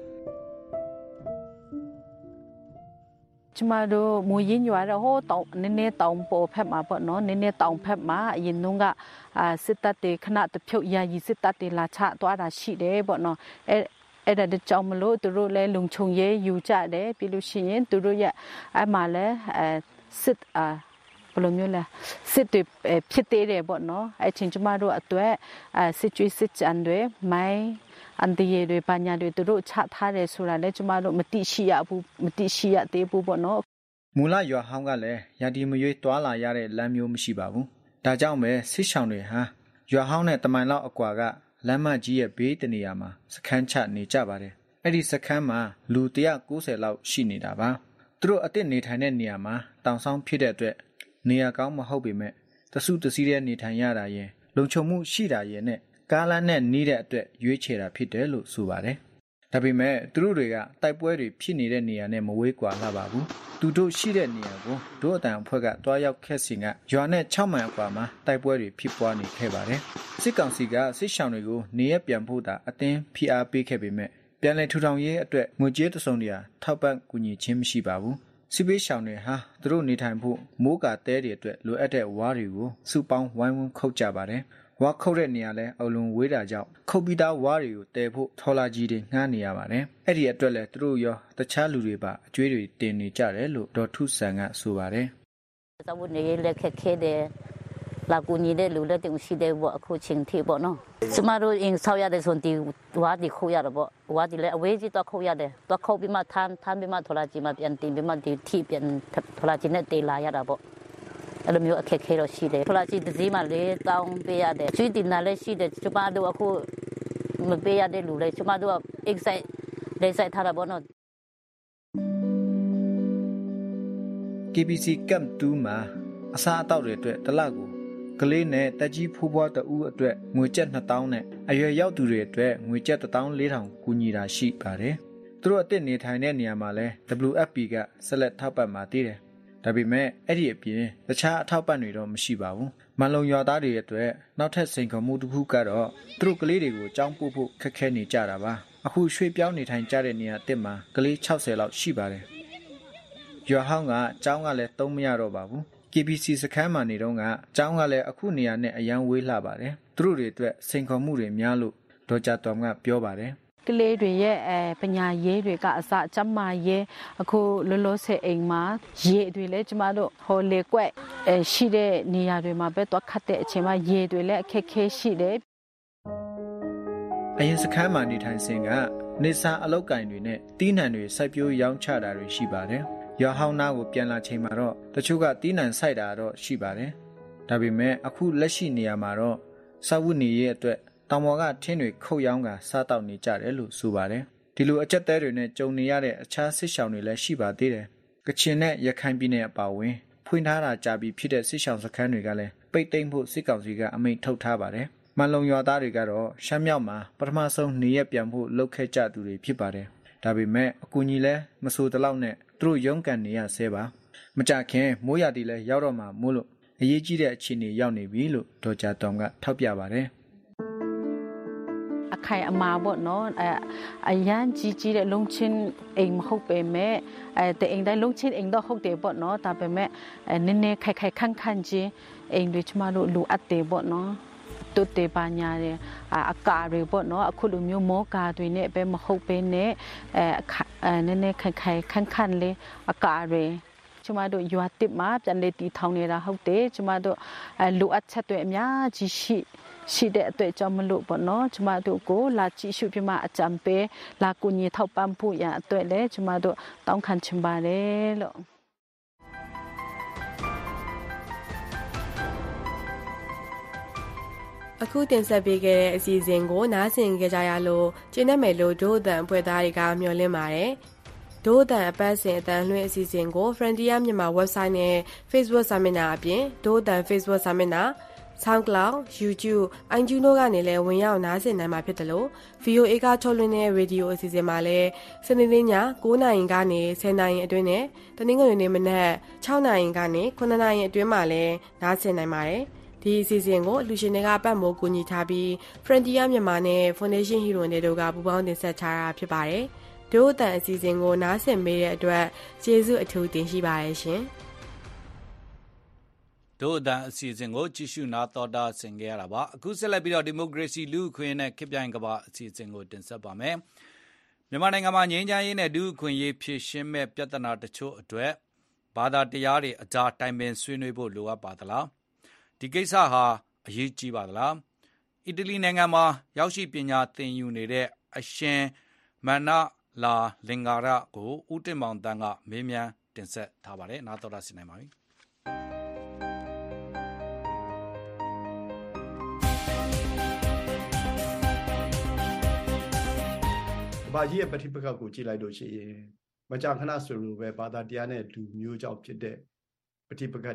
ကျမတို့မူရင်းရွာတော့ဟိုတောင်နည်းနည်းတောင်ပေါ်ဖက်မှာပေါ့နော်နည်းနည်းတောင်ဖက်မှာအရင်တုန်းကအာစစ်တပ်တွေခဏတဖြုတ်ယာယီစစ်တပ်တွေလာချသွားတာရှိတယ်ပေါ့နော်အဲအဲ့ဒါကြောင့်မလို့သူတို့လည်းလုံခြုံရေးယူကြတယ်ပြီးလို့ရှိရင်သူတို့ရဲ့အဲ့မှာလည်းအဲစစ်အာဘယ်လိုမျိုးလဲစစ်တွေဖြစ်သေးတယ်ပေါ့နော်အဲ့ချင်းကျမတို့အတွက်အဲစစ်ကျွေးစစ်ကြံတွေမိုင်းအန်ဒီတွေပညာတွေသူတို့ချထားတယ်ဆိုတာလည်းကျမတို့မသိရှိရဘူးမသိရှိရသေးဘူးပေါ့နော်မူလရွာဟောင်းကလည်းရာဒီမရွေးတွာလာရတဲ့လမ်းမျိုးမရှိပါဘူးဒါကြောင့်ပဲစစ်ဆောင်တွေဟာရွာဟောင်းနဲ့တမိုင်လောက်အကွာကလမ်းမကြီးရဲ့ဘေးတနေရာမှာစခန်းချနေကြပါတယ်အဲ့ဒီစခန်းမှာလူ၁၉၀လောက်ရှိနေတာပါသူတို့အစ်စ်နေထိုင်တဲ့နေရာမှာတောင်ဆောင်ဖြစ်တဲ့အတွက်နေရာကောင်းမဟုတ်ပေမဲ့တစုတစည်းတဲ့နေထိုင်ရတာရင်လုံခြုံမှုရှိတာရင်နဲ့ကားလမ်းနဲ့နီးတဲ့အတွက်ရွေးချယ်တာဖြစ်တယ်လို့ဆိုပါတယ်။ဒါပေမဲ့သူတို့တွေကတိုက်ပွဲတွေဖြစ်နေတဲ့နေရာနဲ့မဝေးကွာလာပါဘူး။သူတို့ရှိတဲ့နေရာကိုဒို့အတန်အဖွဲ့ကတွားရောက်ခဲ့စဉ်ကရွာနဲ့၆မိုင်အကွာမှာတိုက်ပွဲတွေဖြစ်ပွားနေခဲ့ပါတယ်။စစ်ကောင်စီကစစ်ရှောင်တွေကိုနေရပြန်ဖို့တာအတင်းဖိအားပေးခဲ့ပေမဲ့ပြန်လည်ထူထောင်ရေးအတွက်ငွေကြေးတစုံတရာထောက်ပံ့ကူညီခြင်းမရှိပါဘူး။စစ်ပေးရှောင်တွေဟာသူတို့နေထိုင်ဖို့မိုးကာတဲတွေအတွက်လိုအပ်တဲ့ဝါးတွေကိုစုပေါင်းဝိုင်းဝန်းခုတ်ကြပါတယ်။ဝါခုတ်တဲ့နေရာလဲအလုံးဝေးတာကြောင့်ခုတ်ပြီးသားဝါးတွေကိုတဲဖို့ထော်လာကြီးတွေငှားနေရပါတယ်။အဲ့ဒီအတွက်လဲသူတို့ရောတခြားလူတွေပါအကျွေးတွေတင်နေကြတယ်လို့ဒေါ်ထုဆန်ကဆိုပါတယ်။သဘောနေလက်ခက်ခဲတယ်လာကူညီတဲ့လူလက်တင်ရှိတဲ့ဘောအခုချင်းထိပေါ့နော်ကျမတို့အင်းဆောက်ရတဲ့ဆိုတီဝါဒီခိုးရတော့ဘောဝါဒီလည်းအဝေးကြီးတော့ခိုးရတယ်တော့ခိုးပြီးမှထမ်းထမ်းပြီးမှထော်လာကြီးမှပြန်တင်ပြီးမှဒီထိပြန်ထော်လာကြီးနဲ့တေးလာရတာပေါ့အဲ့လိုမျိုးအခက်ခဲတော့ရှိတယ်ထော်လာကြီးတစ်စီးမှလေးတောင်းပေးရတယ်ကျွေးတင်လာလည်းရှိတယ်ကျမတို့အခုမပေးရတဲ့လူလည်းကျမတို့ excite လေးဆိုင်ထားတာပေါ့နော် K B C Camp တူမှာအစားအသောက်တွေအတွက်တစ်လကိုကလေးနဲ့တက်ကြီးဖိုးဖွားတဦးအတွက်ငွေကျပ်နှစ်သောင်းနဲ့အရွယ်ရောက်သူတွေအတွက်ငွေကျပ်တစ်သောင်းလေးထောင်ကူညီတာရှိပါတယ်။သူတို့အစ်စ်နေထိုင်တဲ့နေရာမှာလဲ W F P ကဆက်လက်ထောက်ပံ့มาသေးတယ်။ဒါပေမဲ့အဲ့ဒီအပြင်တခြားအထောက်ပံ့တွေတော့မရှိပါဘူး။မန်လုံရွာသားတွေအတွက်နောက်ထပ်စိန်ခေါ်မှုတစ်ခုကတော့သူတို့ကလေးတွေကိုကြောင်းပို့ဖို့ခက်ခဲနေကြတာပါ။အခုရွှေ့ပြောင်းနေထိုင်ကြတဲ့နေရာအစ်စ်မှာကလေး၆၀လောက်ရှိပါတယ်။ရွာဟောင်းကကျောင်းကလည်းသုံးမရတော့ပါဘူး။ K B C စခန်းမှာနေတော့ကကျောင်းကလည်းအခုနေရာနဲ့အရန်ဝေးလှပါတယ်သူတို့တွေအတွက်စိန်ခေါ်မှုတွေများလို့ဒေါ်ကြတော်ကပြောပါတယ်ကလေးတွေရဲ့အဲပညာရေးတွေကအစကျမရေးအခုလောလောဆယ်အိမ်မှာရေတွေလည်းကျမတို့ဟိုလေကွက်အဲရှိတဲ့နေရာတွေမှာပဲတော့ခတ်တဲ့အချိန်မှာရေတွေလည်းအခက်ခဲရှိတယ်အရင်စခန်းမှာနေထိုင်စဉ်ကနေစာအလောက်ကင်တွေနဲ့တီးနှံတွေစိုက်ပျိုးရောင်းချတာတွေရှိပါတယ်ရွာဟောင်းနာကိုပြန်လာချိန်မှာတော့တချို့ကတီးနှံစိုက်တာတော့ရှိပါတယ်။ဒါပေမဲ့အခုလက်ရှိနေရာမှာတော့စာဝတ်နေရေးအတွက်တောင်ပေါ်ကထင်းတွေခုတ်ရောင်းကစားတောက်နေကြတယ်လို့ဆိုပါတယ်။ဒီလိုအကျက်တဲတွေနဲ့ကြုံနေရတဲ့အခြားစစ်ရှောင်တွေလည်းရှိပါသေးတယ်။ကချင်နဲ့ရခိုင်ပြည်နယ်အပါအဝင်ဖွင့်ထားတာကြာပြီးဖြစ်တဲ့စစ်ရှောင်စခန်းတွေကလည်းပိတ်သိမ်းဖို့စစ်ကောင်စီကအမိန့်ထုတ်ထားပါတယ်။မန်လုံရွာသားတွေကတော့ရှမ်းမြောက်မှာပထမဆုံးနေရပြန်ဖို့လှုပ်ခဲကြသူတွေဖြစ်ပါတယ်။ဒါပေမဲ့အကူကြီးလဲမဆိုတလောက်နဲ့သူတို့ရုန်းကန်နေရဆဲပါမကြခင်မိုးရတီလဲရောက်တော့မှမို့လို့အရေးကြီးတဲ့အခြေအနေရောက်နေပြီလို့ဒေါ်ကြတောင်ကထောက်ပြပါတယ်အခိုင်အမာပေါ့နော်အဲအရန်ကြီးကြီးတဲ့လုံးချင်းအိမ်မဟုတ်ပေမဲ့အဲတဲ့အိမ်တိုင်းလုံးချင်းအိမ်တော့ဟုတ်တယ်ပေါ့နော်ဒါပေမဲ့နည်းနည်းခိုင်ခိုင်ခန့်ခန့်ချင်းအိမ်တွေချမလို့လူအပ်တယ်ပေါ့နော်တုတ်တေပါညာရဲ့အကာတွေပေါ့နော်အခုလိုမျိုးမောကာတွေနဲ့ပဲမဟုတ်ပဲနဲ့အဲနည်းနည်းခိုင်ခိုင်ခန့်ခန့်လေးအကာတွေကျမတို့ရွာတစ်မှာပြန်လေတီထောင်နေတာဟုတ်တယ်ကျမတို့လူအပ်ချက်တွေအများကြီးရှိရှိတဲ့အတွေ့အကြုံမလို့ပေါ့နော်ကျမတို့ကိုလာကြည့်ရှုပြမအကြံပေးလာကူညီထောက်ပံ့ဖို့ရအတွက်လဲကျမတို့တောင်းခံချင်ပါတယ်လို့အခုတင်ဆက်ပေးခဲ့တဲ့အစီအစဉ်ကိုနားဆင်ကြကြရလို့ကျင်းနေမယ်လို့ဒို့အတန်အဖွဲ့သားတွေကမျှော်လင့်ပါတယ်ဒို့အတန်အပတ်စဉ်အတန်လွှင့်အစီအစဉ်ကို Frontier မြန်မာ website နဲ့ Facebook စာမျက်နှာအပြင်ဒို့အတန် Facebook စာမျက်နှာ SoundCloud, YouTube, iTunes တို့ကနေလည်းဝင်ရောက်နားဆင်နိုင်မှာဖြစ်တယ်လို့ V O A ကထုတ်လွှင့်တဲ့ Radio အစီအစဉ်မှာလည်းစနေနေ့ည၉နာရီကနေ၁၀နာရီအတွင်းနဲ့တနင်္ဂနွေနေ့မနက်၆နာရီကနေခုနှစ်နာရီအတွင်းမှာလည်းနားဆင်နိုင်ပါတယ်ဒီအစီအစဉ်ကိုလူရှင်တွေကပတ်မိုးကူညီထားပြီး Frontier မြန်မာနဲ့ Foundation Hero တွေတို့ကပူးပေါင်းတင်ဆက်ထားတာဖြစ်ပါတယ်။ဒို့အတန်အစီအစဉ်ကိုနားဆင်ပေးတဲ့အတွက်ကျေးဇူးအထူးတင်ရှိပါတယ်ရှင်။ဒို့အတန်အစီအစဉ်ကိုကြည့်ရှုနာတော်တာဆင်ကြရတာပါ။အခုဆက်လက်ပြီးတော့ဒီမိုကရေစီလူ့အခွင့်အရေးနဲ့ခေတ်ပြိုင်ကမ္ဘာအစီအစဉ်ကိုတင်ဆက်ပါမယ်။မြန်မာနိုင်ငံမှာငြိမ်းချမ်းရေးနဲ့လူ့အခွင့်အရေးဖြည့်ရှင်းမဲ့ပြဿနာတချို့အတွက်ဘာသာတရားတွေအကြားတိုင်ပင်ဆွေးနွေးဖို့လိုအပ်ပါသလား။ဒီကိစ္စဟာအရေးကြီးပါသလား။အီတလီနိုင်ငံမှာရောက်ရှိပညာသင်ယူနေတဲ့အရှင်မန္နလာလင်္ကာရကိုဦးတင်မောင်တန်းကမေးမြန်းတင်ဆက်ထားပါတယ်။နားတော်တာဆင်နိုင်ပါပြီ။ဘာကြီးရဲ့ပဋိပက္ခကိုကြည့်လိုက်လို့ရှိရင်မကြာခဏဆိုလိုပဲဘာသာတရားနဲ့လူမျိုးကြောင့်ဖြစ်တဲ့ပဋိပက္ခတွေ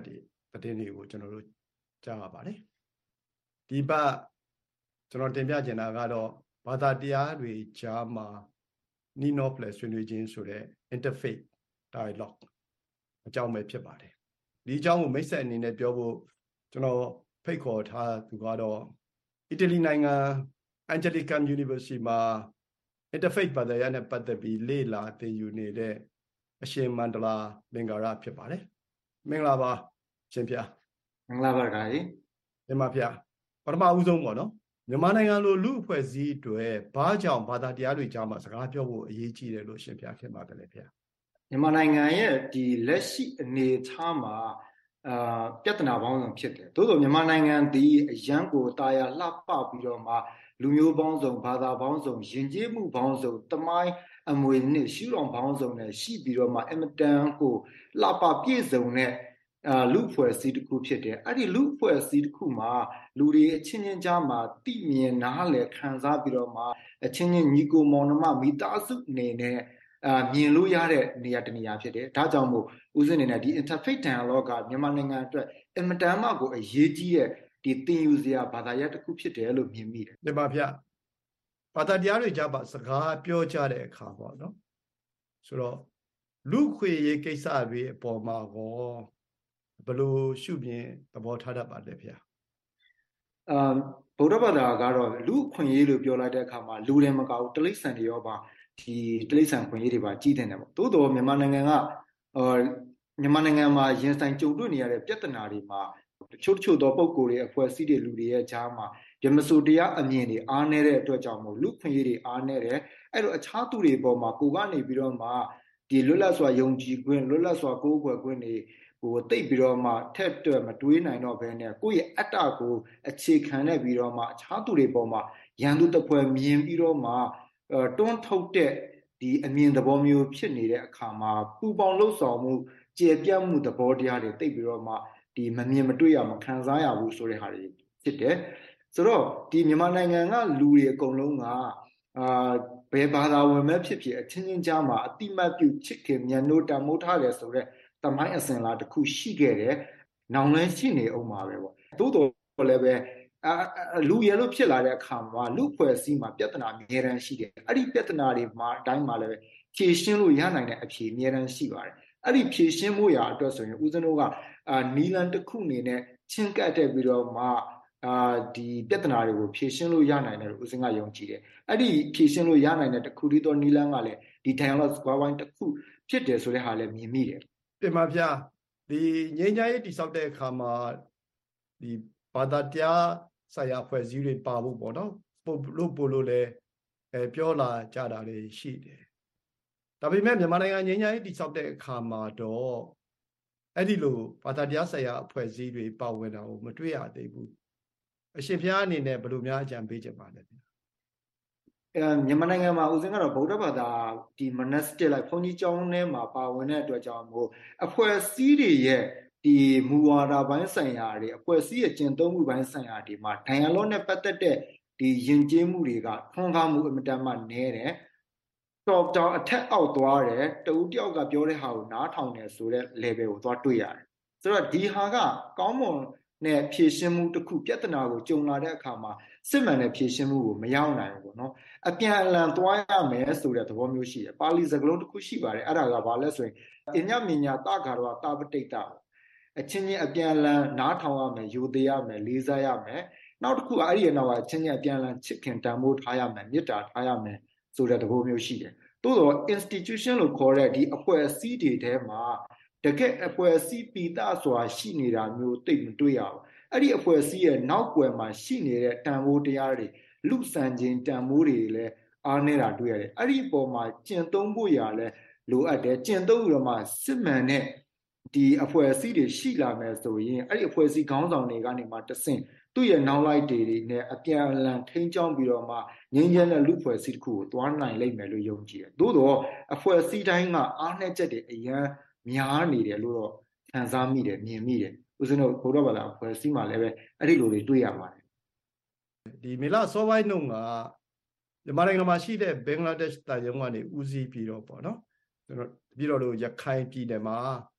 သတင်းတွေကိုကျွန်တော်တို့ကြားရပါတယ်ဒီပတ်ကျွန်တော်တင်ပြချင်တာကတော့ဘာသာတရားတွေကြားမှာနီနော့ဖလက်ဆွေးနွေးခြင်းဆိုတဲ့ interfaith dialogue အကြောင်းပဲဖြစ်ပါတယ်ဒီအကြောင်းကိုမိတ်ဆက်အနေနဲ့ပြောဖို့ကျွန်တော်ဖိတ်ခေါ်ထားသူကတော့အီတလီနိုင်ငံ Angelicum University မှာ interfaith ဘာသာရပ်နဲ့ပတ်သက်ပြီးလေ့လာသင်ယူနေတဲ့အရှင်မန္တလာမင်္ဂလာဖြစ်ပါတယ်မင်္ဂလာပါရှင်ဖျားမင်္ဂလာပါခင်ဗျာဒီမှာဖျားပထမဦးဆုံးပေါ့နော်မြန်မာနိုင်ငံလိုလူအဖွဲ့အစည်းတွေဘာကြောင့်ဘာသာတရားတွေကြားမှာစကားပြောဖို့အရေးကြီးတယ်လို့ရှင်ဖျားခင်ပါတယ်လေဖျားမြန်မာနိုင်ငံရဲ့ဒီလက်ရှိအနေအထားမှာအာပြဿနာပေါင်းစုံဖြစ်တယ်သို့သောမြန်မာနိုင်ငံဒီအရန်ကိုတာယာလှပပြီးတော့မှလူမျိုးပေါင်းစုံဘာသာပေါင်းစုံယဉ်ကျေးမှုပေါင်းစုံတမိုင်းအမွေနဲ့ရှုတော်ပေါင်းစုံနဲ့ရှိပြီးတော့မှအမတန်ကိုလှပပြည့်စုံတဲ့အာလူဖွဲ့စည်းတစ်ခုဖြစ်တယ်အဲ့ဒီလူဖွဲ့စည်းတစ်ခုမှာလူတွေအချင်းချင်းကြားမှာတိမြင်နားလည်ခံစားပြီးတော့မှအချင်းချင်းညီကိုမောင်နှမမိသားစုအနေနဲ့အာမြင်လို့ရတဲ့နေရာတနေရာဖြစ်တယ်ဒါကြောင့်မို့ဦးစင်းအနေနဲ့ဒီ interfaith dialogue ကမြန်မာနိုင်ငံအတွက်အမတန်မှကိုအရေးကြီးတဲ့ဒီသင်ယူစရာဘာသာရပ်တစ်ခုဖြစ်တယ်လို့မြင်မိတယ်ဒီပါဗျဘာသာတရားတွေကြားမှာစကားပြောကြတဲ့အခါပေါ့နော်ဆိုတော့လူခွေရေးကိစ္စတွေအပေါ်မှာကောဘယ်လိုရှုမြင်သဘောထားတတ်ပါလဲဗျာအာဗုဒ္ဓဘာသာကတော့လူခွင့်ရေးလို့ပြောလိုက်တဲ့အခါမှာလူတွေမကဘူးတိရစ္ဆာန်တွေရောပါဒီတိရစ္ဆာန်ခွင့်ရေးတွေပါကြီးတယ်ပေါ့သို့တော်မြန်မာနိုင်ငံကအာမြန်မာနိုင်ငံမှာရင်ဆိုင်ကြုံတွေ့နေရတဲ့ပြဿနာတွေမှာတချို့တချို့သောပုံကိုယ်တွေအဖွဲ့အစည်းတွေလူတွေရဲ့ကြားမှာဓမ္မဆိုတရားအမြင်တွေအားနည်းတဲ့အတွက်ကြောင့်မို့လူခွင့်ရေးတွေအားနည်းတယ်အဲ့တော့အခြားသူတွေပေါ်မှာကိုကနေပြီးတော့မှဒီလွတ်လပ်စွာယုံကြည်ခွင့်လွတ်လပ်စွာကိုးကွယ်ခွင့်တွေဟိုတိတ်ပြီးတော့မှထက်တွက်မတွေးနိုင်တော့ဘဲနဲ့ကိုယ့်ရဲ့အတ္တကိုအခြေခံနေပြီးတော့မှအခြားသူတွေပေါ်မှာရန်သူတပွဲမြင်ပြီးတော့မှတွန်းထုတ်တဲ့ဒီအမြင်သဘောမျိုးဖြစ်နေတဲ့အခါမှာပူပေါင်းလှုပ်ဆောင်မှုကျေပြတ်မှုသဘောတရားတွေတိတ်ပြီးတော့မှဒီမမြင်မတွေ့ရမခံစားရဘူးဆိုတဲ့ဟာတွေဖြစ်တယ်ဆိုတော့ဒီမြန်မာနိုင်ငံကလူတွေအကုန်လုံးကအာဘယ်ဘာသာဝင်မဲ့ဖြစ်ဖြစ်အချင်းချင်းကြားမှာအတိမတ်ပြုချစ်ခင်မြန်လို့တမိုးထားတယ်ဆိုတော့တမိုင်းအစဉ်လာတစ်ခုရှိခဲ့တယ်။နောင်လည်းရှိနေအောင်ပါပဲပေါ့။သို့တော်လည်းပဲအာလူရလို့ဖြစ်လာတဲ့အခါမှာလူဖွဲ့စည်းမှာပြဿနာအများရန်ရှိတယ်။အဲ့ဒီပြဿနာတွေမှာအတိုင်းမှာလည်းပဲဖြေရှင်းလို့ရနိုင်တဲ့အဖြေအများရန်ရှိပါတယ်။အဲ့ဒီဖြေရှင်းမှုရာအတွက်ဆိုရင်ဦးဇင်းတို့ကအာနီလန်တစ်ခုအနေနဲ့ချင်းကပ်တဲ့ပြီးတော့မှအာဒီပြဿနာတွေကိုဖြေရှင်းလို့ရနိုင်တယ်လို့ဦးစင်းကယုံကြည်တယ်အဲ့ဒီဖြေရှင်းလို့ရနိုင်တဲ့တစ်ခုတည်းသောနီလန်းကလည်းဒီ dialogue စကွာဝိုင်းတစ်ခုဖြစ်တယ်ဆိုတဲ့ဟာလည်းမြင်မိတယ်ပြင်ပါဗျာဒီငြိမ်းချမ်းရေးတိဆောက်တဲ့အခါမှာဒီဘာသာတရားဆိုင်ရာဖွဲ့စည်းတွေပါဖို့ပေါ့နော်ပို့လို့ပို့လို့လည်းအဲပြောလာကြတာတွေရှိတယ်ဒါပေမဲ့မြန်မာနိုင်ငံငြိမ်းချမ်းရေးတိဆောက်တဲ့အခါမှာတော့အဲ့ဒီလိုဘာသာတရားဆိုင်ရာအဖွဲ့အစည်းတွေပါဝင်တာကိုမတွေ့ရသေးဘူးအရှင်ဘုရားအနေနဲ့ဘယ်လိုများအကြံပေးချင်ပါလဲဗျာအဲမြန်မာနိုင်ငံမှာဦးစင်းကတော့ဗုဒ္ဓဘာသာဒီ monastic လိုက်ဘုန်းကြီးကျောင်းထဲမှာပါဝင်တဲ့အတွက်ကြောင့်မို့အဖွဲ့အစည်းတွေရဲ့ဒီမူဝါဒပိုင်းဆိုင်ရာတွေအဖွဲ့အစည်းရဲ့ကျင့်သုံးမှုပိုင်းဆိုင်ရာတွေမှာ dialogue နဲ့ပတ်သက်တဲ့ဒီယဉ်ကျေးမှုတွေကထွန်းကားမှုအမတန်မှနည်းတယ်top down အထက်အောက်သွားတယ်တဦးတယောက်ကပြောတဲ့ဟာကိုနားထောင်တယ်ဆိုတဲ့ level ကိုသွားတွေ့ရတယ်ဆိုတော့ဒီဟာကကောင်းမွန်နဲ့ဖြည့်ရှင်းမှုတစ်ခုပြဿနာကိုကြုံလာတဲ့အခါမှာစစ်မှန်တဲ့ဖြည့်ရှင်းမှုကိုမရောက်နိုင်ဘူးပေါ့နော်အပြန်အလှန်သွားရမယ်ဆိုတဲ့သဘောမျိုးရှိတယ်ပါဠိစကားလုံးတစ်ခုရှိပါတယ်အဲ့ဒါကဘာလဲဆိုရင်အညမညာတခါတော့တာပတိတ်တာအချင်းချင်းအပြန်အလှန်နားထောင်ရမယ်ယူသေးရမယ်လေးစားရမယ်နောက်တစ်ခုကအဲ့ဒီနောက်ကအချင်းချင်းအပြန်အလှန်ချစ်ခင်တန်ဖိုးထားရမယ်မေတ္တာထားရမယ်ဆိုတဲ့သဘောမျိုးရှိတယ်တိုးတော့ institution လို့ခေါ်တဲ့ဒီအဖွဲ့အစည်းတွေထဲမှာတကယ်အဖွဲ့အစည်းပိသားစွာရှိနေတာမျိုးသိမတွေ့ရဘူးအဲ့ဒီအဖွဲ့အစည်းရဲ့နောက်ွယ်မှာရှိနေတဲ့တန်ဖိုးတရားတွေလူစံချင်းတန်ဖိုးတွေလည်းအားနေတာတွေ့ရတယ်အဲ့ဒီအပေါ်မှာကျင့်သုံးဖို့ရလဲလိုအပ်တယ်ကျင့်သုံးပြီးတော့မှစစ်မှန်တဲ့ဒီအဖွဲ့အစည်းတွေရှိလာမယ်ဆိုရင်အဲ့ဒီအဖွဲ့အစည်းခေါင်းဆောင်တွေကနေမှတဆင့်သူ့ရဲ့နောက်လိုက်တွေနဲ့အပြန်အလှန်ထိန်းချောင်းပြီးတော့မှငြိမ်းချမ်းတဲ့လူဖွဲ့စည်းတစ်ခုကိုတွားနိုင်လိမ့်မယ်လို့ယုံကြည်တယ်သို့တော့အဖွဲ့အစည်းတိုင်းကအားနည်းချက်တွေအရန်များနေတယ်လို့တော့ခံစားမိတယ်မြင်မိတယ်ဦးဇင်းတို့ဘုရားဘာသာအဖွဲ့အစည်းမှာလည်းပဲအဲ့ဒီလိုတွေတွေ့ရပါတယ်ဒီမေလစောပိုင်းနှုန်းကမြန်မာနိုင်ငံမှာရှိတဲ့ဘင်္ဂလားဒေ့ရှ်တာရုံးကနေဦးစီးပြီးတော့ပေါ့နော်ကျွန်တော်ပြီးတော့လို့ရခိုင်ပြည်နယ်မှာ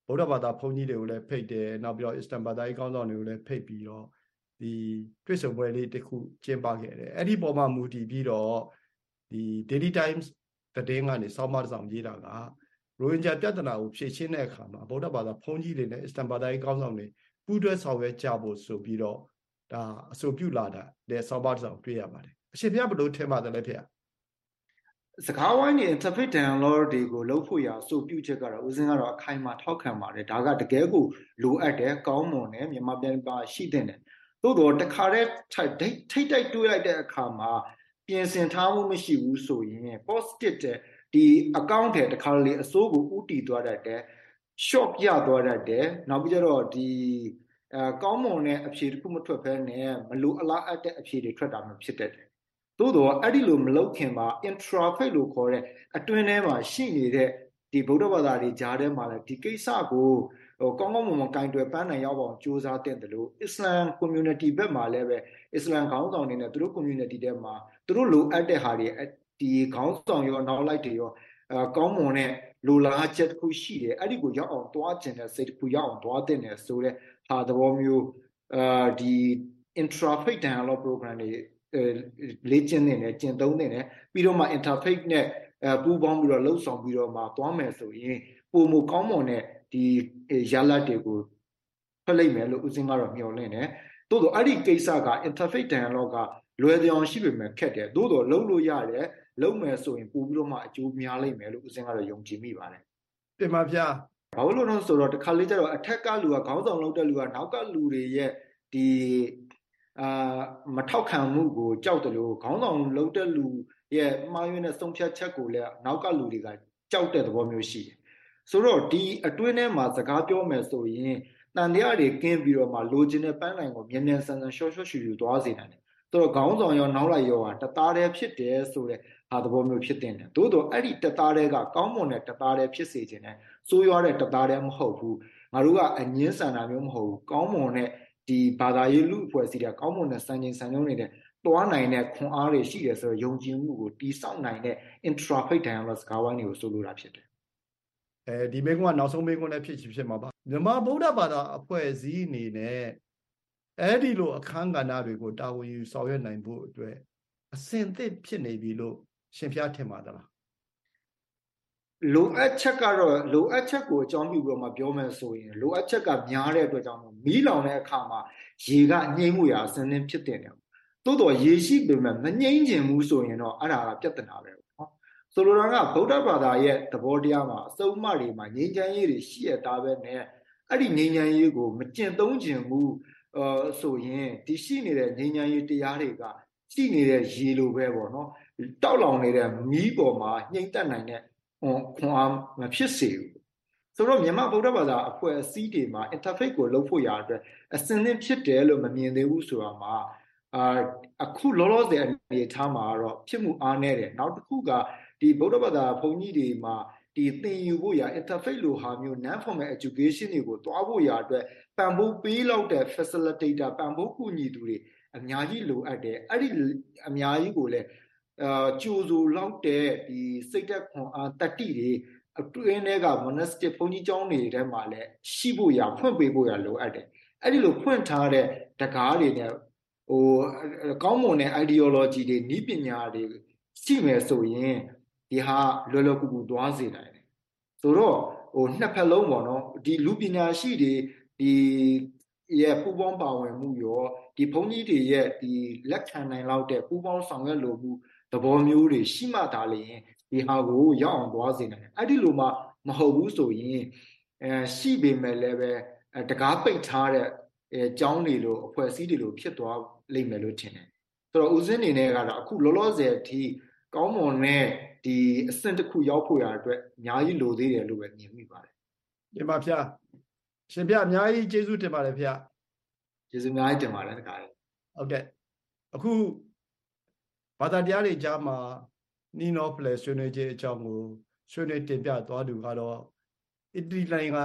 ဗုဒ္ဓဘာသာဘုန်းကြီးတွေကိုလည်းဖိတ်တယ်နောက်ပြီးတော့အစ္စတန်ဘာသာရေးကောင်းဆောင်တွေကိုလည်းဖိတ်ပြီးတော့ဒီတွေ့ဆုံပွဲလေးတစ်ခုကျင်းပခဲ့တယ်အဲ့ဒီပေါ်မှာမူတည်ပြီးတော့ဒီ Daily Times သတင်းကနေစောင်းမတစ်စောင်ရေးတာကရိုဟင်ဂျာပြဿနာကိုဖြေရှင်းတဲ့အခါမှာဗုဒ္ဓဘာသာဘုန်းကြီးတွေနဲ့အစ္စတန်ဘာသာရေးကောင်းဆောင်တွေပူးတွဲဆောင်ရွက်ကြဖို့ဆိုပြီးတော့ဒါအဆိုပြုလာတာတဲ့စောင်းမတစ်စောင်တွေ့ရပါတယ်အရှင်ဘုရားဘယ်လိုထင်ပါတယ်လဲဖေ။စကားဝိုင်းနေ interfaith dialogue တွေကိုလုပ်ဖို့ရအဆိုပြုချက်ကတော့ဦးစင်းကတော့အခိုင်အမာထောက်ခံပါတယ်ဒါကတကယ်ကိုလိုအပ်တယ်ကောင်းမွန်တယ်မြန်မာပြည်မှာရှိတဲ့တယ်သို့တော့တခါတည်းထိတ်ထိတ်တိုက်တွေးလိုက်တဲ့အခါမှာပြင်ဆင်ထားမှုမရှိဘူးဆိုရင် positive တဲ့ဒီ account ထဲတခါလေအစိုးကိုဥတီသွားတတ်တယ် shop ရသွားတတ်တယ်နောက်ပြီးတော့ဒီအဲကောင်းမွန်တဲ့အဖြေတစ်ခုမထွက်ဘဲနဲ့မလိုအလားအပ်တဲ့အဖြေတွေထွက်တာမျိုးဖြစ်တတ်တယ်သို့တော့အဲ့ဒီလိုမလုပ်ခင်မှာ intrafaith လို့ခေါ်တဲ့အတွင်းထဲမှာရှိနေတဲ့ဒီဗုဒ္ဓဘာသာတွေကြားထဲမှာလည်းဒီကိစ္စကိုဟိုကောင်းကောင်းမွန်မွန်ကင်တွယ်ပန်းနိုင်ရောက်အောင်ကြိုးစားတဲ့တယ်လို့ Islam community ဘက်မှာလည်းပဲ Islam ခေါင်းဆောင်တွေနဲ့သူတို့ community ထဲမှာသူတို့လိုအပ်တဲ့ဟာတွေဒီခေါင်းဆောင်ရောနောက်လိုက်တွေရောအဲကောင်းမွန်တဲ့လိုလားချက်တစ်ခုရှိတယ်အဲ့ဒီကိုရောက်အောင်တွားကျင်တဲ့စိတ်တစ်ခုရောက်အောင်တွားတဲ့ဆိုတဲ့ဟာသဘောမျိုးအာဒီ intrafaith dialogue program တွေလေ့ကျင့်နေတယ်ကျင့်သုံးနေတယ်ပြီးတော့မှ interfaith နဲ့အဲပူးပေါင်းပြီးတော့လှုပ်ဆောင်ပြီးတော့မှသွားမယ်ဆိုရင်ပုံမကောင်းမွန်တဲ့ဒီရလဒ်တွေကိုဖလိုက်မယ်လို့ဦးစင်းကတော့မျှော်လင့်တယ်သို့တော့အဲ့ဒီကိစ္စက interfaith dialogue ကလွယ်ပြောင်ရှိပေမဲ့ခက်တယ်သို့တော့လုပ်လို့ရတယ်လုပ်မယ်ဆိုရင်ပို့ပြီးတော့မှအကျိုးများလိမ့်မယ်လို့ဦးစင်းကတော့ယုံကြည်မိပါတယ်ပြင်ပါဗျာဘာလို့လဲဆိုတော့တခါလေးကျတော့အထက်ကလူကခေါင်းဆောင်လုပ်တဲ့လူကနောက်ကလူတွေရဲ့ဒီအာမထောက်ခံမှုကိုကြောက်တယ်လို့ခေါင်းဆောင်လုပ်တဲ့လူရဲ့မှားယွင်းတဲ့ဆုံးဖြတ်ချက်ကိုလည်းနောက်ကလူတွေကကြောက်တဲ့သဘောမျိုးရှိတယ်ဆိုတော့ဒီအတွင်းထဲမှာစကားပြောမယ်ဆိုရင်တန်တရားတွေကင်းပြီးတော့မှလိုချင်တဲ့ပန်းနိုင်ကိုမြန်မြန်ဆန်ဆန်ရှော့ရှော့ရှူရှူသွားစေနိုင်တယ်ဆိုတော့ခေါင်းဆောင်ရောနောက်လိုက်ရောကတသားတည်းဖြစ်တယ်ဆိုတဲ့ဟာသဘောမျိုးဖြစ်တဲ့တယ်သို့တော့အဲ့ဒီတသားတည်းကကောင်းမွန်တဲ့တသားတည်းဖြစ်စေခြင်းနဲ့စိုးရွားတဲ့တသားတည်းမဟုတ်ဘူးငါတို့ကအငင်းဆန်တာမျိုးမဟုတ်ဘူးကောင်းမွန်တဲ့ဒီဘာသာရေးလူအဖွဲ့အစည်းတွေကောင်းမွန်တဲ့စံချိန်စံညွှန်းတွေနဲ့တွားနိုင်တဲ့ခွန်အားတွေရှိတယ်ဆိုတော့ယုံကြည်မှုကိုတိဆောက်နိုင်တဲ့ intrafaith dialogue စကားဝိုင်းတွေကိုဆိုလိုတာဖြစ်တယ်အဲဒီမိကုန်းကနောက်ဆုံးမိကုန်းလည်းဖြစ်ဖြစ်မှာပါမြန်မာဗုဒ္ဓဘာသာအဖွဲ့အစည်းအနေနဲ့အဲ့ဒီလိုအခန်းကဏ္ဍတွေကိုတာဝန်ယူဆောင်ရွက်နိုင်ဖို့အတွက်အဆင်သင့်ဖြစ်နေပြီလို့ရှင်ဖျားထင်ပါသလားလိုအပ်ချက်ကတော့လိုအပ်ချက်ကိုအကြောင်းပြုပြီးတော့မှပြောမယ်ဆိုရင်လိုအပ်ချက်ကများတဲ့အတွက်ကြောင့်မီးလောင်တဲ့အခါမှာရေကညှိမှုရအစင်းသင်းဖြစ်တဲ့နေတိုးတော်ရေရှိပေမဲ့မငြိမ့်ချင်ဘူးဆိုရင်တော့အဲ့ဒါကပြဿနာပဲနော်ဆိုလိုတာကဗုဒ္ဓဘာသာရဲ့သဘောတရားမှာအစုံအမတွေမှာငြိမ်းချမ်းရေးတွေရှိရတာပဲနဲ့အဲ့ဒီငြိမ်းချမ်းရေးကိုမကျင့်သုံးခြင်းဘူးအာဆိုရင်ဒီရှိနေတဲ့ငြိမ်းချမ်းရေးတရားတွေကရှိနေတဲ့ရေလိုပဲပေါ့နော်တောက်လောင်နေတဲ့မီးပေါ်မှာညှိမ့်တက်နိုင်တဲ့ခွန်အားမဖြစ်စေဘူးဆိုတော့မြန်မာဗုဒ္ဓဘာသာအဖွဲ့အစည်းတွေမှာ interfaith ကိုလုပ်ဖို့ရအတွက်အစဉ်သင့်ဖြစ်တယ်လို့မမြင်သေးဘူးဆိုတာမှာအာအခုလောလောဆယ်အနေထားမှာတော့ဖြစ်မှုအားနည်းတယ်နောက်တစ်ခုကဒီဗုဒ္ဓဘာသာဘုန်းကြီးတွေမှာဒီသင်ယူဖို့ရ interfaith လိုဟာမျိုး non formal education တွေကိုတွားဖို့ရအတွက်ပံ့ပိုးပေးလောက်တဲ့ facilitator ပံ့ပိုးကူညီသူတွေအများကြီးလိုအပ်တယ်အဲ့ဒီအများကြီးကိုလည်းအာကျိုးဆိုလောက်တဲ့ဒီစိတ်သက်ခွန်အားတတိတွေအတွင်းထဲက monastic ဘုန်းကြီးကျောင်းတွေထဲမှာလည်းရှိဖို့ရဖွင့်ပေးဖို့ရလိုအပ်တယ်အဲ့ဒီလိုဖွင့်ထားတဲ့တကားတွေနဲ့ဟိုကောင်းမွန်တဲ့ ideology တွေနည်းပညာတွေရှိမယ်ဆိုရင်ဒီဟာလွယ်လွယ်ကူကူသွားစေနိုင်တယ်ဆိုတော့ဟိုနှစ်ဖက်လုံးပေါ့နော်ဒီလူပညာရှိတွေဒီရဲ့ပူပေါင်းပါဝင်မှုရောဒီဘုန်းကြီးတွေရဲ့ဒီလက်ခံနိုင်လောက်တဲ့ပူပေါင်းဆောင်ရွက်လိုမှုသဘောမျိုးတွေရှိမှသာလျှင်ဒီဟာကိုရောက်အောင်သွားစေနိုင်တယ်အဲ့ဒီလိုမှမဟုတ်ဘူးဆိုရင်အဲရှိပေမဲ့လည်းပဲတကားပိတ်ထားတဲ့အဲကျောင်းတွေလိုအဖွဲ့အစည်းတွေလိုဖြစ်သွားလိမ့်မယ်လို့ထင်တယ်ဆိုတော့ဦးစင်းအနေနဲ့ကတော့အခုလောလောဆယ်အထိကောင်းမွန်တဲ့ဒီအဆင့်တစ်ခုရောက်ဖို့ရအတွက်အများကြီးလိုသေးတယ်လို့ပဲမြင်မိပါတယ်ဒီမှာဖျားရှင်ဖျားအများကြီးကျေးဇူးတင်ပါတယ်ဖျားကျေးဇူးအများကြီးတင်ပါတယ်တခါလေဟုတ်ကဲ့အခုဘာသာတရားတွေကြားမှာနီနောဖလဲဆွေးနွေးခြင်းအကြောင်းကိုဆွေးနွေးတင်ပြသွားသူကတော့အီတလီနိုင်ငံ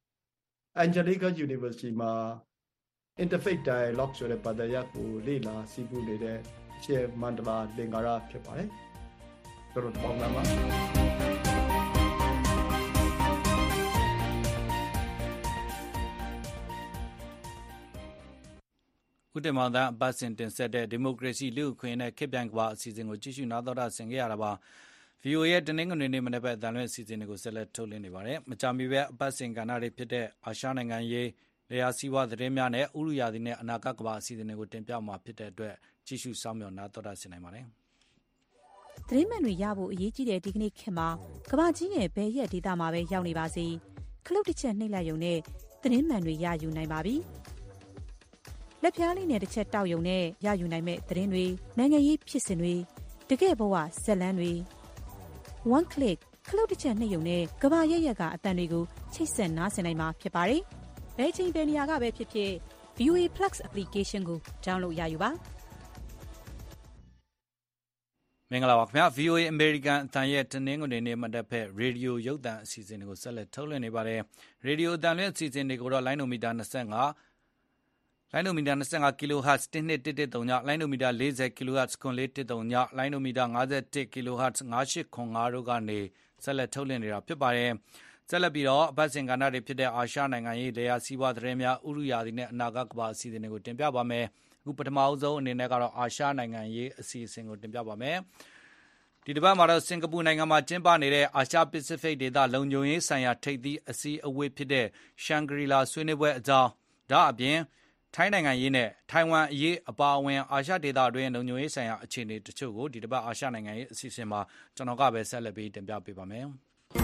Angelica University မှာ Interfaith Dialogue ဆိုတဲ့ဘာသာရပ်ကိုလေ့လာစီးပူးနေတဲ့ရှေမန္တလာလင်္ကာရဖြစ်ပါတယ်တော်တော်ပေါင်းလာပါဦးတင်မောင်သားအပတ်စဉ်တင်ဆက်တဲ့ဒီမိုကရေစီလူ့အခွင့်အရေးနဲ့ခေတ်ပြိုင်ကမ္ဘာအစီအစဉ်ကိုကြည့်ရှုနားတော်တာဆင်ခဲ့ရတာပါ။ ဗီအိုအေ ရဲ့တနင်္ဂနွေနေ့မနက်ဘက်အသံလွှင့်အစီအစဉ်တွေကိုဆက်လက်ထုတ်လွှင့်နေပါတယ်။မကြာမီပဲအပတ်စဉ်ကဏ္ဍတွေဖြစ်တဲ့အာရှနိုင်ငံရေး၊လယ်ယာစီးပွားသတင်းများနဲ့ဥတုရာသီနဲ့အနာဂတ်ကမ္ဘာအစီအစဉ်တွေကိုတင်ပြမှာဖြစ်တဲ့အတွက်ကြည့်ရှုစောင့်မျှော်နားတော်တာဆင်နိုင်ပါတယ်။သတင်းမှန်တွေရဖို့အရေးကြီးတဲ့ဒီကနေ့ခေတ်မှာကမ္ဘာကြီးရဲ့ဘယ်ရက်ဒေသမှာပဲရောက်နေပါစေခလုတ်တစ်ချက်နှိပ်လိုက်ရုံနဲ့သတင်းမှန်တွေရယူနိုင်ပါပြီ။လက်ဖျားလေးနဲ့တစ်ချက်တောက်ရုံနဲ့ရယူနိုင်မဲ့သတင်းတွေနိုင်ငံရေးဖြစ်စဉ်တွေတကယ့်ဘဝဇက်လန်းတွေ one click ခလုတ်တစ်ချက်နှိပ်ရုံနဲ့ကမ္ဘာရက်ရက်ကအတန်တွေကိုချိတ်ဆက်နားဆင်နိုင်မှာဖြစ်ပါတယ်။ဘယ်ချိန်ဘယ်နေရာကပဲဖြစ်ဖြစ် ဗီအိုအေ Plus application ကို download ရယူပါ။မင်္ဂလာပါခင်ဗျာ ဗီအိုအေ American အသံရဲ့တနင်္ဂနွေနေ့မနက်ဘက်ရေဒီယိုရုပ်သံအစီအစဉ်တွေကိုဆက်လက်ထုတ်လွှင့်နေပါတယ်ရေဒီယိုအသံလွှင့်အစီအစဉ်တွေကိုတော့လိုင်းနိုမီတာ၂၅လိုင်းနိုမီတာ၂၅ kHz တစ်နှစ်တစ်တစ်သုံးညလိုင်းနိုမီတာ၄၀ kHz ခွန်လေးတစ်သုံးညလိုင်းနိုမီတာ၅၁ kHz ၅၈ခွန်၅တို့ကနေဆက်လက်ထုတ်လွှင့်နေတာဖြစ်ပါတယ်ဆက်လက်ပြီးတော့အပတ်စဉ်ကဏ္ဍတွေဖြစ်တဲ့အာရှနိုင်ငံရေးလယ်ယာစီးပွားသတင်းများဥတုရာသီနဲ့အနာဂတ်ကမ္ဘာအစီအစဉ်တွေကိုတင်ပြပါမယ်အခုပထမအဆုံးအနေနဲ့ကတော့အာရှနိုင်ငံရေးအစီအစဉ်ကိုတင်ပြပါမယ်ဒီတစ်ပတ်မှာတော့စင်ကာပူနိုင်ငံမှာကျင်းပနေတဲ့အာရှပစိဖိတ်ဒေသလုံခြုံရေးဆိုင်ရာထိပ်သီးအစည်းအဝေးဖြစ်တဲ့ရှန်ဂရီလာဆွေးနွေးပွဲအကြောင်းဒါအပြင်ထိုင်းနိုင်ငံရေးနဲ့ထိုင်ဝမ်အရေးအပါအဝင်အာရှဒေသအတွင်းလုံခြုံရေးဆိုင်ရာအခြေအနေတချို့ကိုဒီတစ်ပတ်အာရှနိုင်ငံရေးအစီအစဉ်မှာကျွန်တော်ကပဲဆက်လက်ပြီးတင်ပြပေးပါမယ်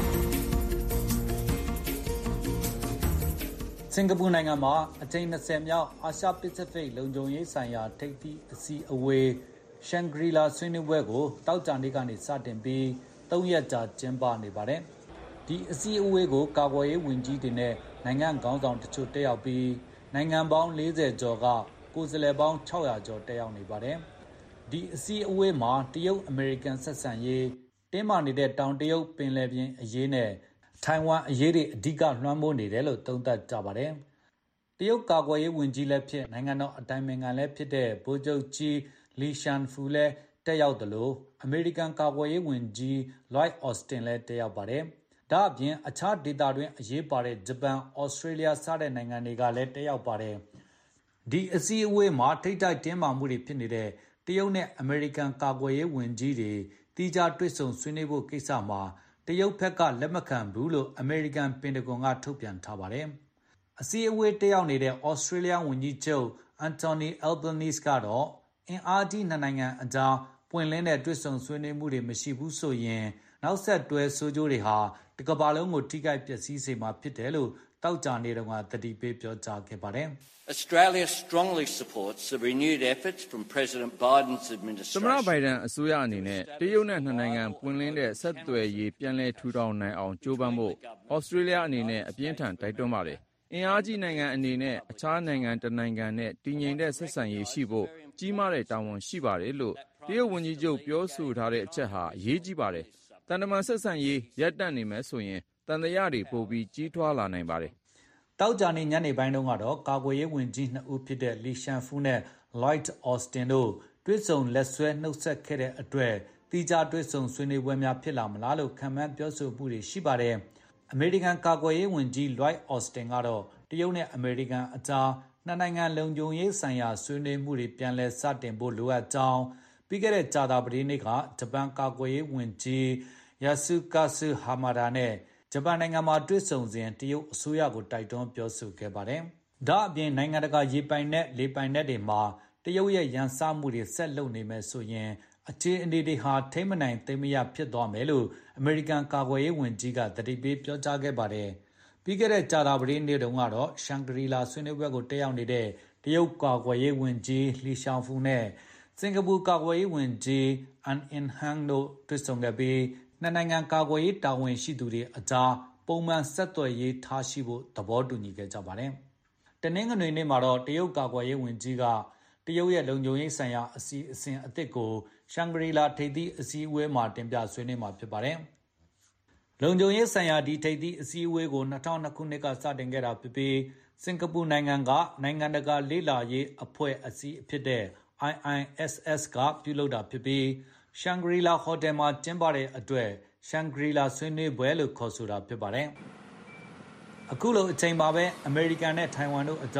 စင်ကာပူနိုင်ငံမှာအကြိမ်၂၀မြောက်အာရှပစိဖိတ်လုံခြုံရေးဆိုင်ရာထိပ်သီးအစည်းအဝေးရှန်ဂရီလာဆွေးနွေးပွဲကိုတောက်ကြနေ့ကနေစတင်ပြီး၃ရက်ကြာကျင်းပနေပါတယ်။ဒီအစည်းအဝေးကိုကာကွယ်ရေးဝန်ကြီးတွေနဲ့နိုင်ငံခေါင်းဆောင်တချို့တက်ရောက်ပြီးနိုင်ငံပေါင်း၄၀ကျော်ကကိုယ်စားလှယ်ပေါင်း၆ရာကျော်တက်ရောက်နေပါတယ်။ဒီအစည်းအဝေးမှာတရုတ်အမေရိကန်ဆက်ဆံရေးတင်းမာနေတဲ့တောင်တရုတ်ပင်လယ်ပြင်အရေးနဲ့ထိုင်ဝမ်အရေးတွေအဓိကလွှမ်းမိုးနေတယ်လို့သုံးသပ်ကြပါတယ်။တရုတ်ကာကွယ်ရေးဝန်ကြီးလည်းဖြစ်နိုင်ငံတော်အတိုင်ပင်ခံလည်းဖြစ်တဲ့ဗိုလ်ချုပ်ကြီးလီရှန်ဖူလည်းတက်ရောက်တယ်လို့အမေရိကန်ကာကွယ်ရေးဝန်ကြီးလွိုက်အော်စတင်လည်းတက်ရောက်ပါတယ်။ဒါအပြင်အခြားဒေသတွင်းအရေးပါတဲ့ဂျပန်၊ဩစတြေးလျစတဲ့နိုင်ငံတွေကလည်းတက်ရောက်ပါတယ်။ဒီအစည်းအဝေးမှာထိပ်တိုက်တင်းမာမှုတွေဖြစ်နေတဲ့တရုတ်နဲ့အမေရိကန်ကာကွယ်ရေးဝန်ကြီးတွေတီးခြားတွေ့ဆုံဆွေးနွေးဖို့ကိစ္စမှာတရုတ်ဘက်ကလက်မခံဘူးလို့အမေရိကန်ပင်တဂွန်ကထုတ်ပြန်ထားပါတယ်။အစည်းအဝေးတက်ရောက်နေတဲ့ဩစတြေးလျဝန်ကြီးချုပ်အန်တိုနီအယ်ဘနီးစ်ကတော့အင်အားကြီးနှစ်နိုင်ငံအကြားပွင့်လင်းတဲ့တွေ့ဆုံဆွေးနွေးမှုတွေမရှိဘူးဆိုရင်နောက်ဆက်တွဲဆိုးကျိုးတွေဟာတကမ္ဘာလုံးကိုထိခိုက်ပျက်စီးစေမှာဖြစ်တယ်လို့တောက်ကြနေတုန်းကသတိပေးပြောကြားခဲ့ပါတယ်။ Australia strongly supports the renewed efforts from President Biden's administration. သမ္မတဘိုင်ဒန်အစိုးရအနေနဲ့တရုတ်နဲ့နှစ်နိုင်ငံပွင့်လင်းတဲ့ဆက်သွယ်ရေးပြန်လည်ထူထောင်နိုင်အောင်ကြိုးပမ်းဖို့ဩစတြေးလျအနေနဲ့အပြင်းထန်တိုက်တွန်းပါတယ်။အင်အားကြီးနိုင်ငံအနေနဲ့အခြားနိုင်ငံတစ်နိုင်ငံနဲ့တည်ငြိမ်တဲ့ဆက်ဆံရေးရှိဖို့ကြီးမားတဲ့တာဝန်ရှိပါတယ်လို့တရုတ်ဝန်ကြီးချုပ်ပြောဆိုထားတဲ့အချက်ဟာအရေးကြီးပါတယ်။တန်တမာဆက်ဆံရေးရပ်တန့်နေမယ်ဆိုရင်တန်တရားတွေပိုပြီးကြီးထွားလာနိုင်ပါတယ်။တောက်ကြနေညနေပိုင်းတုန်းကတော့ကာကွယ်ရေးဝန်ကြီးနှစ်ဦးဖြစ်တဲ့လီရှန်ဖူးနဲ့လွိုက်အော်စတင်တို့တွဲဆုံလက်ဆွဲနှုတ်ဆက်ခဲ့တဲ့အတွက်တီးခြားတွဲဆုံဆွေးနွေးပွဲများဖြစ်လာမလားလို့ခံမှန်းပြောဆိုမှုတွေရှိပါတယ်။အမေရိကန်ကာကွယ်ရေးဝန်ကြီးလွိုက်အော်စတင်ကတော့တရုတ်နဲ့အမေရိကန်အကြားနှစ်နိုင်ငံလုံခြုံရေးဆိုင်ရာဆွေးနွေးမှုတွေပြန်လည်စတင်ဖို့လိုအပ်ကြောင်းပြီးခဲ့တဲ့ကြာသပတေးနေ့ကဂျပန်ကာကွယ်ရေးဝန်ကြီးယာစုကာဆူဟာမာဒါနဲ့ဂျပန်နိုင်ငံမှာတွေ့ဆုံစဉ်တရုတ်အစိုးရကိုတိုက်တွန်းပြောဆိုခဲ့ပါတယ်။ဒါအပြင်နိုင်ငံတကာရေပိုင်နက်လေပိုင်နက်တွေမှာတရုတ်ရဲ့ရန်စမှုတွေဆက်လုပ်နေမယ်ဆိုရင်အခြေအနေတွေဟာထိမ့်မနိုင်သိမ့်မရဖြစ်သွားမယ်လို့အမေရိကန်ကာကွယ်ရေးဝန်ကြီးကသတိပေးပြောကြားခဲ့ပါတယ်။ပြီးခဲ့တဲ့ကြာသပတေးနေ့တုန်းကတော့ရှန်ဂရီလာဆွေးနွေးပွဲကိုတက်ရောက်နေတဲ့တရုတ်ကာကွယ်ရေးဝန်ကြီးလီရှောင်ဖူနဲ့စင်ကာပူကာကွယ်ရေးဝန်ကြီးအန်အင်ဟန်တို့တွေ့ဆုံခဲ့ပြီးနှစ်နိုင်ငံကာကွယ်ရေးတာဝန်ရှိသူတွေအကြားပုံမှန်ဆက်သွယ်ရေးထားရှိဖို့သဘောတူညီခဲ့ကြပါတယ်။တနင်္ဂနွေနေ့မှာတော့တရုတ်ကာကွယ်ရေးဝန်ကြီးကတရုတ်ရဲ့လုံခြုံရေးဆိုင်ရာအစီအစဉ်အသစ်ကိုရှန်ဂရီလာထိပ်သီးအစည်းအဝေးမှာတင်ပြဆွေးနွေးမှာဖြစ်ပါတယ်။လုံခြုံရေးဆိုင်ရာဒီထိပ်သီးအစည်းအဝေးကို၂၀၀၂ခုနှစ်ကစတင်ခဲ့တာဖြစ်ပြီးစင်ကာပူနိုင်ငံကနိုင်ငံတကာလေ့လာရေးအဖွဲ့အစည်းဖြစ်တဲ့ အိုင် အိုင် အက်စ် အက်စ် ကပြုလုပ်တာဖြစ်ပြီးရှန်ဂရီလာဟိုတယ်မှာကျင်းပတဲ့အတွက်ရှန်ဂရီလာဆွေးနွေးပွဲလို့ခေါ်ဆိုတာဖြစ်ပါတယ်။အခုလိုအချိန်မှာပဲအမေရိကန်နဲ့ထိုင်ဝမ်တို့အကြား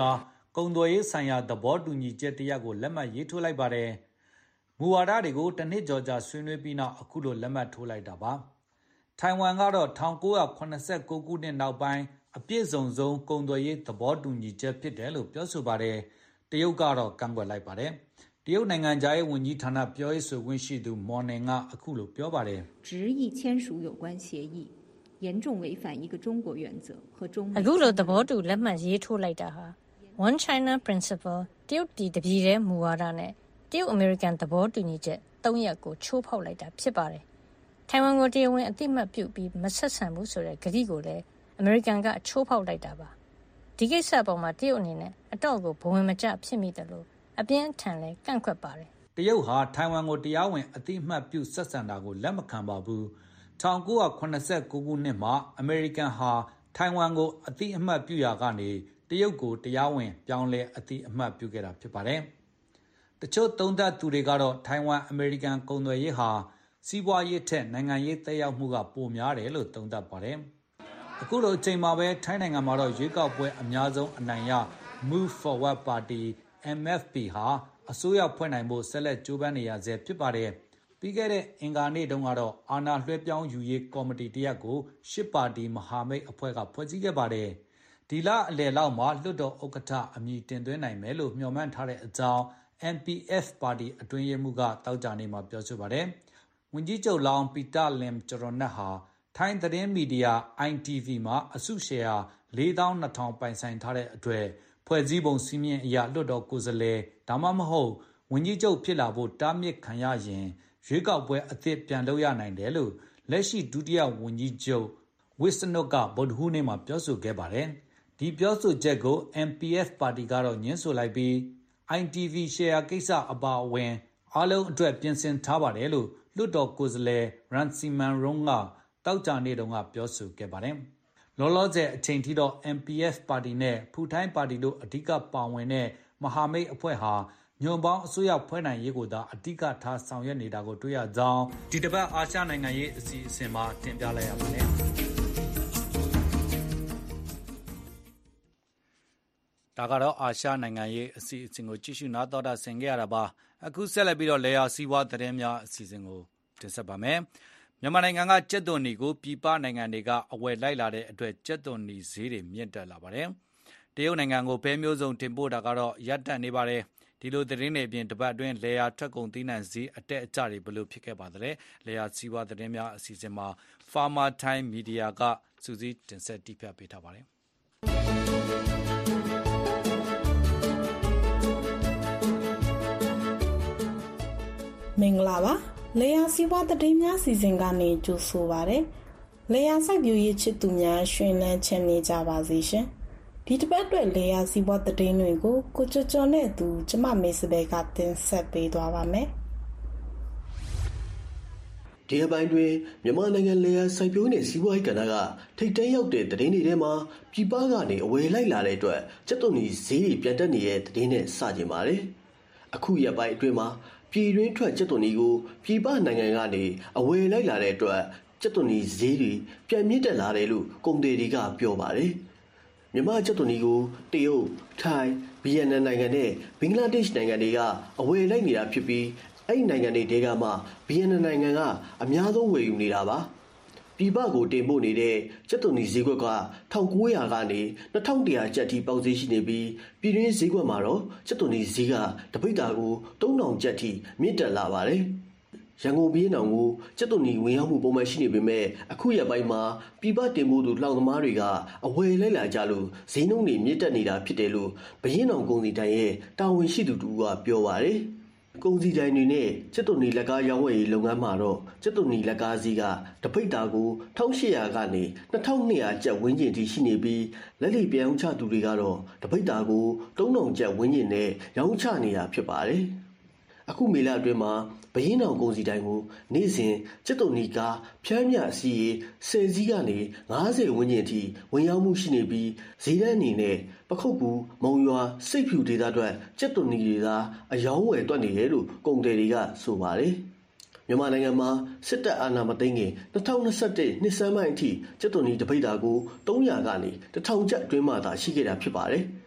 ကုန်သွယ်ရေးဆိုင်ရာသဘောတူညီချက်တရပ်ကိုလက်မှတ်ရေးထိုးလိုက်ပါတယ်။မူဝါဒတွေကိုတစ်နှစ်ကျော်ကြာဆွေးနွေးပြီးနောက်အခုလိုလက်မှတ်ထိုးလိုက်တာပါ။ထိုင်ဝမ်ကတော့၁၉၇၉ခုနှစ်နောက်ပိုင်းအပြည့်စုံဆုံးကုန်သွယ်ရေးသဘောတူညီချက်ဖြစ်တယ်လို့ပြောဆိုပါတယ်။တရုတ်ကတော့ကန့်ကွက်လိုက်ပါတယ်။တရုတ်နိုင်ငံခြားရေးဝန်ကြီးဌာနပြောရေးဆိုခွင့်ရှိသူမော်နင်ကအခုလိုပြောပါတယ်။执意签署有关协议严重违反一个中国原则和中美အခုလိုသဘောတူလက်မှတ်ရေးထိုးလိုက်တာဟာ One China Principle တရုတ်ပြည်တပြည်တဲ့မူဝါဒနဲ့တရုတ်အမေရိကန်သဘောတူညီချက်သုံးရပ်ကိုချိုးဖောက်လိုက်တာဖြစ်ပါတယ်။ထိုင်ဝမ်ကိုတရားဝင်အသိအမှတ်ပြုပြီးမဆက်ဆံဘူးဆိုတဲ့ကတိကိုလည်းအမေရိကန်ကချိုးဖောက်လိုက်တာပါ။ဒီကိစ္စပေါ်မှာတရုတ်အနေနဲ့အတော့ကိုဘဝင်မကျဖြစ်မိတယ်လို့အပြင်းထန်လဲကန့်ကွက်ပါတယ်။တရုတ်ဟာထိုင်ဝမ်ကိုတရားဝင်အသိအမှတ်ပြုဆက်ဆံတာကိုလက်မခံပါဘူး။၁၉၇၉ခုနှစ်မှာအမေရိကန်ဟာထိုင်ဝမ်ကိုအသိအမှတ်ပြုရာကနေတရုတ်ကိုတရားဝင်ပြောင်းလဲအသိအမှတ်ပြုခဲ့တာဖြစ်ပါတယ်။တချို့သုံးသပ်သူတွေကတော့ထိုင်ဝမ်အမေရိကန်ကုန်သွယ်ရေးဟာစီးပွားရေးထက်နိုင်ငံရေးသက်ရောက်မှုကပိုများတယ်လို့သုံးသပ်ပါတယ်။အခုလိုအချိန်မှာပဲထိုင်းနိုင်ငံမှာတော့ရွေးကောက်ပွဲအများဆုံးအနိုင်ရ Move Forward Party M F P ဟာအစိုးရဖွဲ့နိုင်ဖို့ဆက်လက်ကြိုးပမ်းနေရဆဲဖြစ်ပါတယ်။ပြီးခဲ့တဲ့အင်္ဂါနေ့တုန်းကတော့အာဏာလွှဲပြောင်းယူရေးကော်မတီတရက်ကိုရှစ်ပါတီမဟာမိတ်အဖွဲ့ကဖွဲ့စည်းခဲ့ပါတယ်။ဒီလအလယ်လောက်မှာလွှတ်တော်ဥက္ကဋ္ဌအမည်တင်သွင်းနိုင်မယ်လို့မျှော်မှန်းထားတဲ့အကြောင်း M P F ပါတီအတွင်းရေးမှူးကတောက်ကြနေမှာပြောဆိုပါတယ်။ဝန်ကြီးချုပ်လောင်းပီတာလင်ဂျရိုနက်ဟာထိုင်းသတင်းမီဒီယာ I T V မှာအစုရှယ်ယာလေးသောင်းနှစ်ထောင်ပိုင်ဆိုင်ထားတဲ့အတွက်ဖွဲ့စည်းပုံစည်းမျဉ်းအရလွှတ်တော်ကိုယ်စားလှယ်ဒါမှမဟုတ်ဝန်ကြီးချုပ်ဖြစ်လာဖို့တားမြစ်ခံရရင်ရွေးကောက်ပွဲအသစ်ပြန်လုပ်ရနိုင်တယ်လို့လက်ရှိဒုတိယဝန်ကြီးချုပ်ဝစ်စနုတ်ကဗုဒ္ဓဟူးနေ့မှာပြောဆိုခဲ့ပါတယ်။ဒီပြောဆိုချက်ကို M P F ပါတီကတော့ညှင်းဆိုလိုက်ပြီး I T V ရှယ်ယာကိစ္စအပါအဝင်အားလုံးအတွက်ပြင်ဆင်ထားပါတယ်လို့လွှတ်တော်ကိုယ်စားလှယ်ရန်စီမန်ရုံးကတောက်ကြနေတုန်းကပြောဆိုခဲ့ပါတယ်။လောလောဆယ်အချိန်ထိတော့ M P F ပါတီနဲ့ဖူထိုင်းပါတီတို့အဓိကပါဝင်တဲ့မဟာမိတ်အဖွဲ့ဟာညွန်ပေါင်းအစိုးရဖွဲ့နိုင်ရေးကိုသာအဓိကထားဆောင်ရွက်နေတာကိုတွေ့ရကြောင်းဒီတစ်ပတ်အာရှနိုင်ငံရေးအစီအစဉ်မှာတင်ပြလိုက်ရပါတယ်။ဒါကတော့အာရှနိုင်ငံရေးအစီအစဉ်ကိုကြည့်ရှုနားတော်တာဆင်ခဲ့ရတာပါ။အခုဆက်လက်ပြီးတော့လေယာစီးပွားသတင်းများအစီအစဉ်ကိုတင်ဆက်ပါမယ်။မြန်မာနိုင်ငံကကြက်သွန်နီကိုပြည်ပနိုင်ငံတွေကအဝယ်လိုက်လာတဲ့အတွက်ကြက်သွန်နီဈေးတွေမြင့်တက်လာပါတယ်။တရုတ်နိုင်ငံကိုပဲမျိုးစုံတင်ပို့တာကတော့ရပ်တန့်နေပါတယ်။ဒီလိုသတင်းတွေအပြင်တပတ်အတွင်းလေယာထွက်ကုန်သီးနှံဈေးအတက်အကျတွေဘယ်လိုဖြစ်ခဲ့ပါသလဲ။လေယာစီးပွားသတင်းများအစီအစဉ်မှာ Farmer Time Media ကစူးစီးတင်ဆက်တင်ပြပေးထားပါတယ်။မင်္ဂလာပါလေယာစီးပွားသတင်းများစီစဉ်ကနေကြိုဆိုပါရစေလေယာစိုက်ပျိုးရေးချစ်သူများရှင်လန်းချမ်းမြေ့ကြပါစေရှင်ဒီတစ်ပတ်အတွက်လေယာစီးပွားသတင်းတွေကိုကိုကျော်ကျော်နဲ့အတူကျမမေစဘဲကတင်ဆက်ပေးသွားပါမယ်ဒီအပိုင်းတွင်မြန်မာနိုင်ငံလေယာစိုက်ပျိုးနယ်စီးပွားရေးကဏ္ဍကထိပ်တန်းရောက်တဲ့သတင်းတွေထဲမှာပြည်ပကနေအဝယ်လိုက်လာတဲ့အတွက်ကျပ်သွန်နီဈေးတွေပြန်တက်နေတဲ့သတင်းနဲ့စကြင်ပါတယ်အခုရက်ပိုင်းအတွင်းမှာပြည်တွင်းထွက်ကျပ်သွန်နီကိုပြည်ပနိုင်ငံကနေအဝယ်လိုက်လာတဲ့အတွက်ကျပ်သွန်နီဈေးတွေပြန်မြင့်တက်လာတယ်လို့ကုန်သည်တွေကပြောပါတယ်။မြန်မာကျပ်သွန်နီကိုတရုတ်၊ထိုင်း၊ဗီယက်နမ်နိုင်ငံနဲ့ဘင်္ဂလားဒေ့ရှ်နိုင်ငံတွေကအဝယ်လိုက်နေတာဖြစ်ပြီးအဲ့ဒီနိုင်ငံတွေတဲကမှဗီယက်နမ်နိုင်ငံကအများဆုံးဝယ်ယူနေတာပါ။ပြည်ပကိုတင်ပို့နေတဲ့ကျပ်သွန်နီဈေးကွက်က၁၉၀၀ကနေ၂၁၀၀ကျပ်ထိပေါက်ဈေးရှိနေပြီးပြည်တွင်းဈေးကွက်မှာတော့ကျပ်သွန်နီဈေးကတပိတ်တာကို၃ထောင်ကျပ်ထိမြင့်တက်လာပါတယ်။ရန်ကုန်ပြည်နောင်ကိုကျပ်သွန်နီဝင်ရောက်မှုပုံမှန်ရှိနေပေမဲ့အခုရက်ပိုင်းမှာပြည်ပတင်ပို့သူလှောင်သမားတွေကအဝယ်လိုက်လာကြလို့ဈေးနှုန်းတွေမြင့်တက်နေတာဖြစ်တယ်လို့ဘရင်နောင်ကုန်စည်တိုင်ရဲ့တာဝန်ရှိသူတူကပြောပါတယ်။ကုန်စည်တိုင်တွေနဲ့ကျပ်သွန်နီလက်ကားရောင်းဝယ်ရေးလုပ်ငန်းမှာတော့ကျပ်သွန်နီလက်ကားဈေးကတပိတ်တာကို၁၈၀၀ကနေ၂၂၀၀ကျပ်ဝန်းကျင်ထိရှိနေပြီးလက်လီပြောင်းချသူတွေကတော့တပိတ်တာကို၃ထောင်ကျပ်ဝန်းကျင်နဲ့ရောင်းချနေတာဖြစ်ပါတယ်။အခုမေလအတွင်းမှာဘရင်နောင်ကုန်စည်တိုင်ကိုနေ့စဉ်ကျပ်သွန်နီကားဖြန်းမြအစီးဆယ်စီးကနေ၅၀ဝန်းကျင်ထိဝင်ရောက်မှုရှိနေပြီးဈေးတန်းအနေနဲ့ပခုတ်ကူမုံရွာစိတ်ဖြူဒေသအတွက်ကျပ်သွန်နီတွေသာအယောင်းဝယ်တွက်နေတယ်လို့ကုန်သည်တွေကဆိုပါတယ်။မြန်မာနိုင်ငံမှာစစ်တပ်အာဏာမသိမ်းခင်၂၀၂၁နှစ်ဆန်းပိုင်းအထိကျပ်သွန်နီတပိတ်တာကို၃၀၀ကနေ၁ထောင်ကျပ်အတွင်းမှသာရှိခဲ့တာဖြစ်ပါတယ်။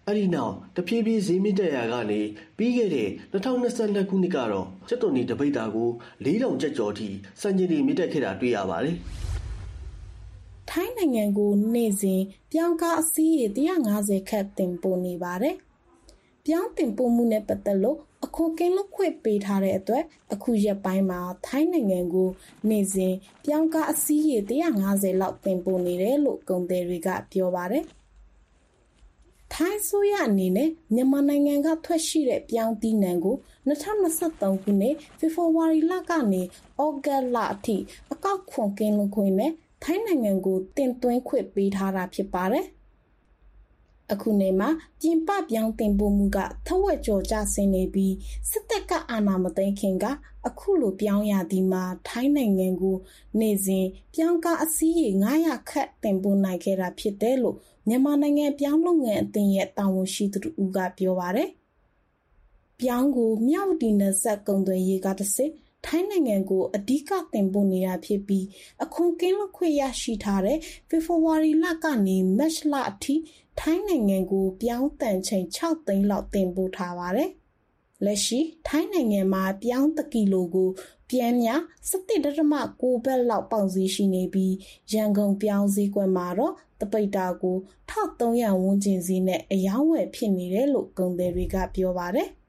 အဲ့ဒီနောက်တဖြည်းဖြည်းဈေးမြင့်တက်ရာကနေပြီးခဲ့တဲ့၂၀၂၂ခုနှစ်ကတော့ကြက်သွန်နီတပိတ်တာကို၄ထောင်ကျပ်ကျော်ထိစံချိန်တွေမြင့်တက်ခဲ့တာတွေ့ရပါတယ်။ထိုင်းနိုင်ငံကိုနေ့စဉ်ပြောင်းကားအစီးရေ၁၅၀ခန့်တင်ပို့နေပါတယ်။ပြောင်းတင်ပို့မှုနဲ့ပတ်သက်လို့အခွန်ကင်းလွတ်ခွင့်ပေးထားတဲ့အတွက်အခုရက်ပိုင်းမှာထိုင်းနိုင်ငံကိုနေ့စဉ်ပြောင်းကားအစီးရေ၁၅၀လောက်တင်ပို့နေတယ်လို့ကုန်သည်တွေကပြောပါတယ်။ထိုင်းဆိုရအနေနဲ့မြန်မာနိုင်ငံကထွက်ရှိတဲ့ပြောင်းသီးနှံကို၂၀၂၃ခုနှစ်ဖေဖော်ဝါရီလကနေဩဂတ်လအထိအကောက်ခွန်ကင်းလွတ်ခွင့်နဲ့ထိုင်းနိုင်ငံကိုတင်သွင်းခွင့်ပေးထားတာဖြစ်ပါတယ်။အခုနေမှာပြင်ပပြောင်းတင်ပို့မှုကထဝက်ကျော်ကျဆင်းနေပြီးစစ်တပ်ကအာဏာမသိမ်းခင်ကအခုလိုပြောင်းရသည်မှာထိုင်းနိုင်ငံကိုနေ့စဉ်ပြောင်းကားအစီးရေ၅၀၀ခန့်တင်ပို့နိုင်ခဲ့တာဖြစ်တယ်လို့မြန်မာနိုင်ငံပြောင်းလုပ်ငန်းအသင်းရဲ့တာဝန်ရှိသူဦးကပြောပါတယ်။ပြောင်းကိုမြောက်ဒီနယ်စပ်ကုန်သွယ်ရေးကတဆင့်ထိုင်းနိုင်ငံကိုအဓိကတင်ပို့နေတာဖြစ်ပြီးအခွန်ကင်းလွတ်ခွင့်ရရှိထားတဲ့ဖေဖော်ဝါရီလကနေမတ်လအထိထိုင်းနိုင်ငံကိုပြောင်းတန်ချိန်၆သိန်းလောက်တင်ပို့ထားပါတယ်။လက်ရှိထိုင်းနိုင်ငံမှာပြောင်းတစ်ကီလိုကိုပြန်မြ၁၁ဒသမ၉ဘတ်လောက်ပေါင်ဈေးရှိနေပြီးရန်ကုန်ပြောင်းဈေးကွက်မှာတော့တပိတ်တာကို၁၃၀၀ဝန်းကျင်ဈေးနဲ့အယောင်းဝယ်ဖြစ်နေတယ်လို့ကုန်သည်တွေကပြောပါတယ်။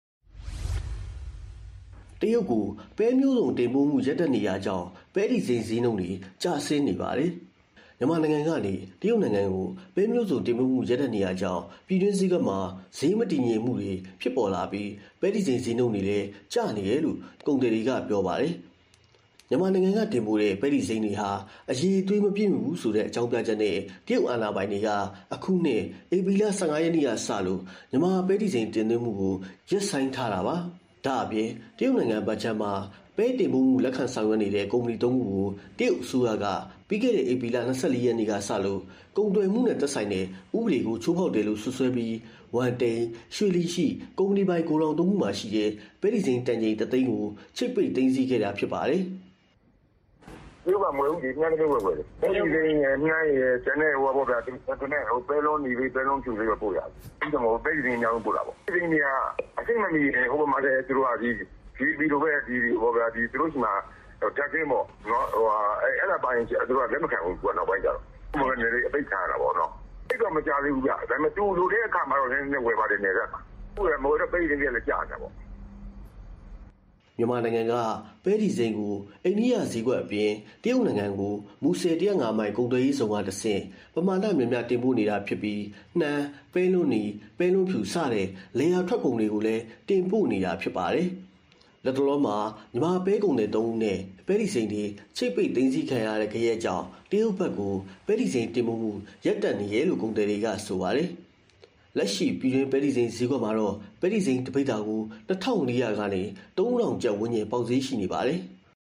တရုတ်ကိုပဲမျိုးစုံတင်ပို့မှုရပ်တန့်နေရကြောင်းပဲဒီစိန်ဈေးနှုန်းတွေကျဆင်းနေပါတယ်။မြန်မာနိုင်ငံကနေတရုတ်နိုင်ငံကိုပဲမျိုးစုံတင်ပို့မှုရပ်တန့်နေရကြောင်းပြည်တွင်းဈေးကွက်မှာဈေးမတည်ငြိမ်မှုတွေဖြစ်ပေါ်လာပြီးပဲဒီစိန်ဈေးနှုန်းတွေလည်းကျနေတယ်လို့ကုန်သည်တွေကပြောပါတယ်။မြန်မာနိုင်ငံကတင်ပို့တဲ့ပဲဒီစိန်တွေဟာအရေးအသွေးမပြည့်ဘူးဆိုတဲ့အကြောင်းပြချက်နဲ့တရုတ်အာဏာပိုင်တွေကအခုနှစ်ဧပြီလ၁၅ရက်နေ့ကစလို့မြန်မာပဲဒီစိန်တင်သွင်းမှုကိုရပ်ဆိုင်းထားတာပါ။ဒါအပြင်တရုတ်နိုင်ငံဘက်ခြမ်းမှာပဲတင်ပို့မှုလက်ခံဆောင်ရွက်နေတဲ့ကုမ္ပဏီသုံးခုကိုတရုတ်အစိုးရကပြီးခဲ့တဲ့ဧပြီလ၂၄ရက်နေ့ကစလို့ကုန်သွယ်မှုနဲ့သက်ဆိုင်တဲ့ဥပဒေကိုချိုးဖောက်တယ်လို့ဆွဆွဲပြီးဝန်တိန်ရွှေလီရှိကုမ္ပဏီပိုင်ကိုယ်တော်သုံးခုမှာရှိတဲ့ပဲဒီစိန်တန်ချိန်တသိန်းကိုချိတ်ပိတ်သိမ်းဆည်းခဲ့တာဖြစ်ပါတယ်။ဒီကမွေးဦးဒီညနေဝယ်ဝယ်တယ်။အဲဒီစိန်ညရဲ့ကျန်တဲ့ဟိုဘောပြတဲ့တနေ့ဟိုပဲလုံးနေပြီးပဲလုံးကျူလေးပို့ရတယ်။ဒီကမို့ပဲဒီစိန်ညောင်းပို့တာပေါ့။ဒီစိန်ကအစိမ့်မမီဟိုမှာလည်းသူတို့ကဒီဒီဒီလိုပဲဒီဟိုဗျာဒီသူတို့ရှိမှာတက်ချင်းပေါ့နော်ဟိုအဲအဲ့ဒါပိုင်းသူတို့ကလက်မခံဘူးကွာနောက်ပိုင်းကျတော့ဘယ်နဲ့အပိတ်ခံရတာပေါ့နော်အဲ့တော့မကြသေးဘူးဗျဒါပေမဲ့သူ့လိုတဲ့အခါမှာတော့နည်းနည်းဝယ်ပါတယ်နေရတာသူ့ရဲ့မိုးတော့ပိတ်နေတယ်လည်းကြာတာပေါ့မြန်မာနိုင်ငံကပဲဒီစိန်ကိုအိန္ဒိယဈေးကွက်အပြင်တရုတ်နိုင်ငံကိုမူဆယ်၁၀၅မိုင်ကုန်သွယ်ရေးဆောင်ကတဆင့်ပမာဏများများတင်ပို့နေတာဖြစ်ပြီးနှမ်းပဲလွန်းနီပဲလွန်းဖြူစတဲ့လေယာထွက်ကုန်တွေကိုလည်းတင်ပို့နေတာဖြစ်ပါတယ်လက်တလုံးမှာမြန်မာပဲကုန်တဲ့သုံးဦးနဲ့ပဲဒီစိန်တွေချိတ်ပိတ်သိမ်းဆည်းခံရတဲ့ကြရဲ့ကြောင့်တရုတ်ဘက်ကိုပဲဒီစိန်တင်ပို့မှုရပ်တန့်နေရဲလို့ကုန်သည်တွေကဆိုပါတယ်လက်ရှိပြည်တွင်းပဲဒီစိန်ဈေးကွက်မှာတော့ပဲဒီစိန်တစ်ပိတ်တာကို၂၄၀၀ကနေ၃ထောင်ကျပ်ဝန်းကျင်ပေါက်ဈေးရှိနေပါတယ်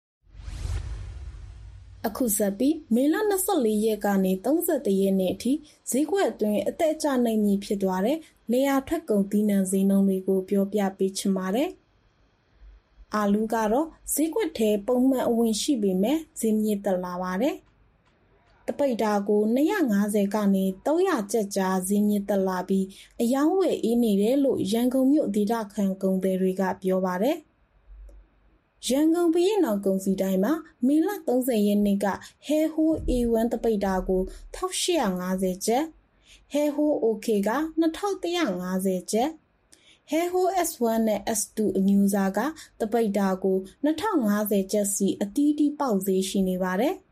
အခုဆက်ပြီးမေလ၂၄ရက်ကနေ၃၁ရက်နေ့အထိဈေးကွက်အတွင်းအသက်အကျနိုင်မည်ဖြစ်သွားတဲ့လေယာထွက်ကုန်သီးနှံဈေးနှုန်းတွေကိုပြောပြပေးချင်ပါတယ်အာလူကတော့ဈေးကွက်ထဲပုံမှန်အဝင်ရှိပေမဲ့ဈေးမြင့်တက်လာပါတယ်။တပိတ်တာကို၂၅၀ကနေ၃၀၀ကျပ်ကြားဈေးမြင့်တက်လာပြီးအယောင်းဝယ်အေးနေတယ်လို့ရန်ကုန်မြို့ဒေသခံကုန်သည်တွေကပြောပါတယ်။ရန်ကုန်ပြည်နောက်ကုန်စီတိုင်းမှာမေလ၃၀ရက်နေ့ကဟဲဟိုး အေ ဝမ် တပိတ်တာကို၁၈၅၀ကျပ်ဟဲဟိုး အိုကေ က၂၁၅၀ကျပ်ဟဲဟို အက်စ် ဝမ် နဲ့ အက်စ် တူ အမျိုးအစားကတပိတ်တာကို၂၀၅၀ကျပ်စီအတီးတီးပေါက်ဈေးရှိနေပါတယ်။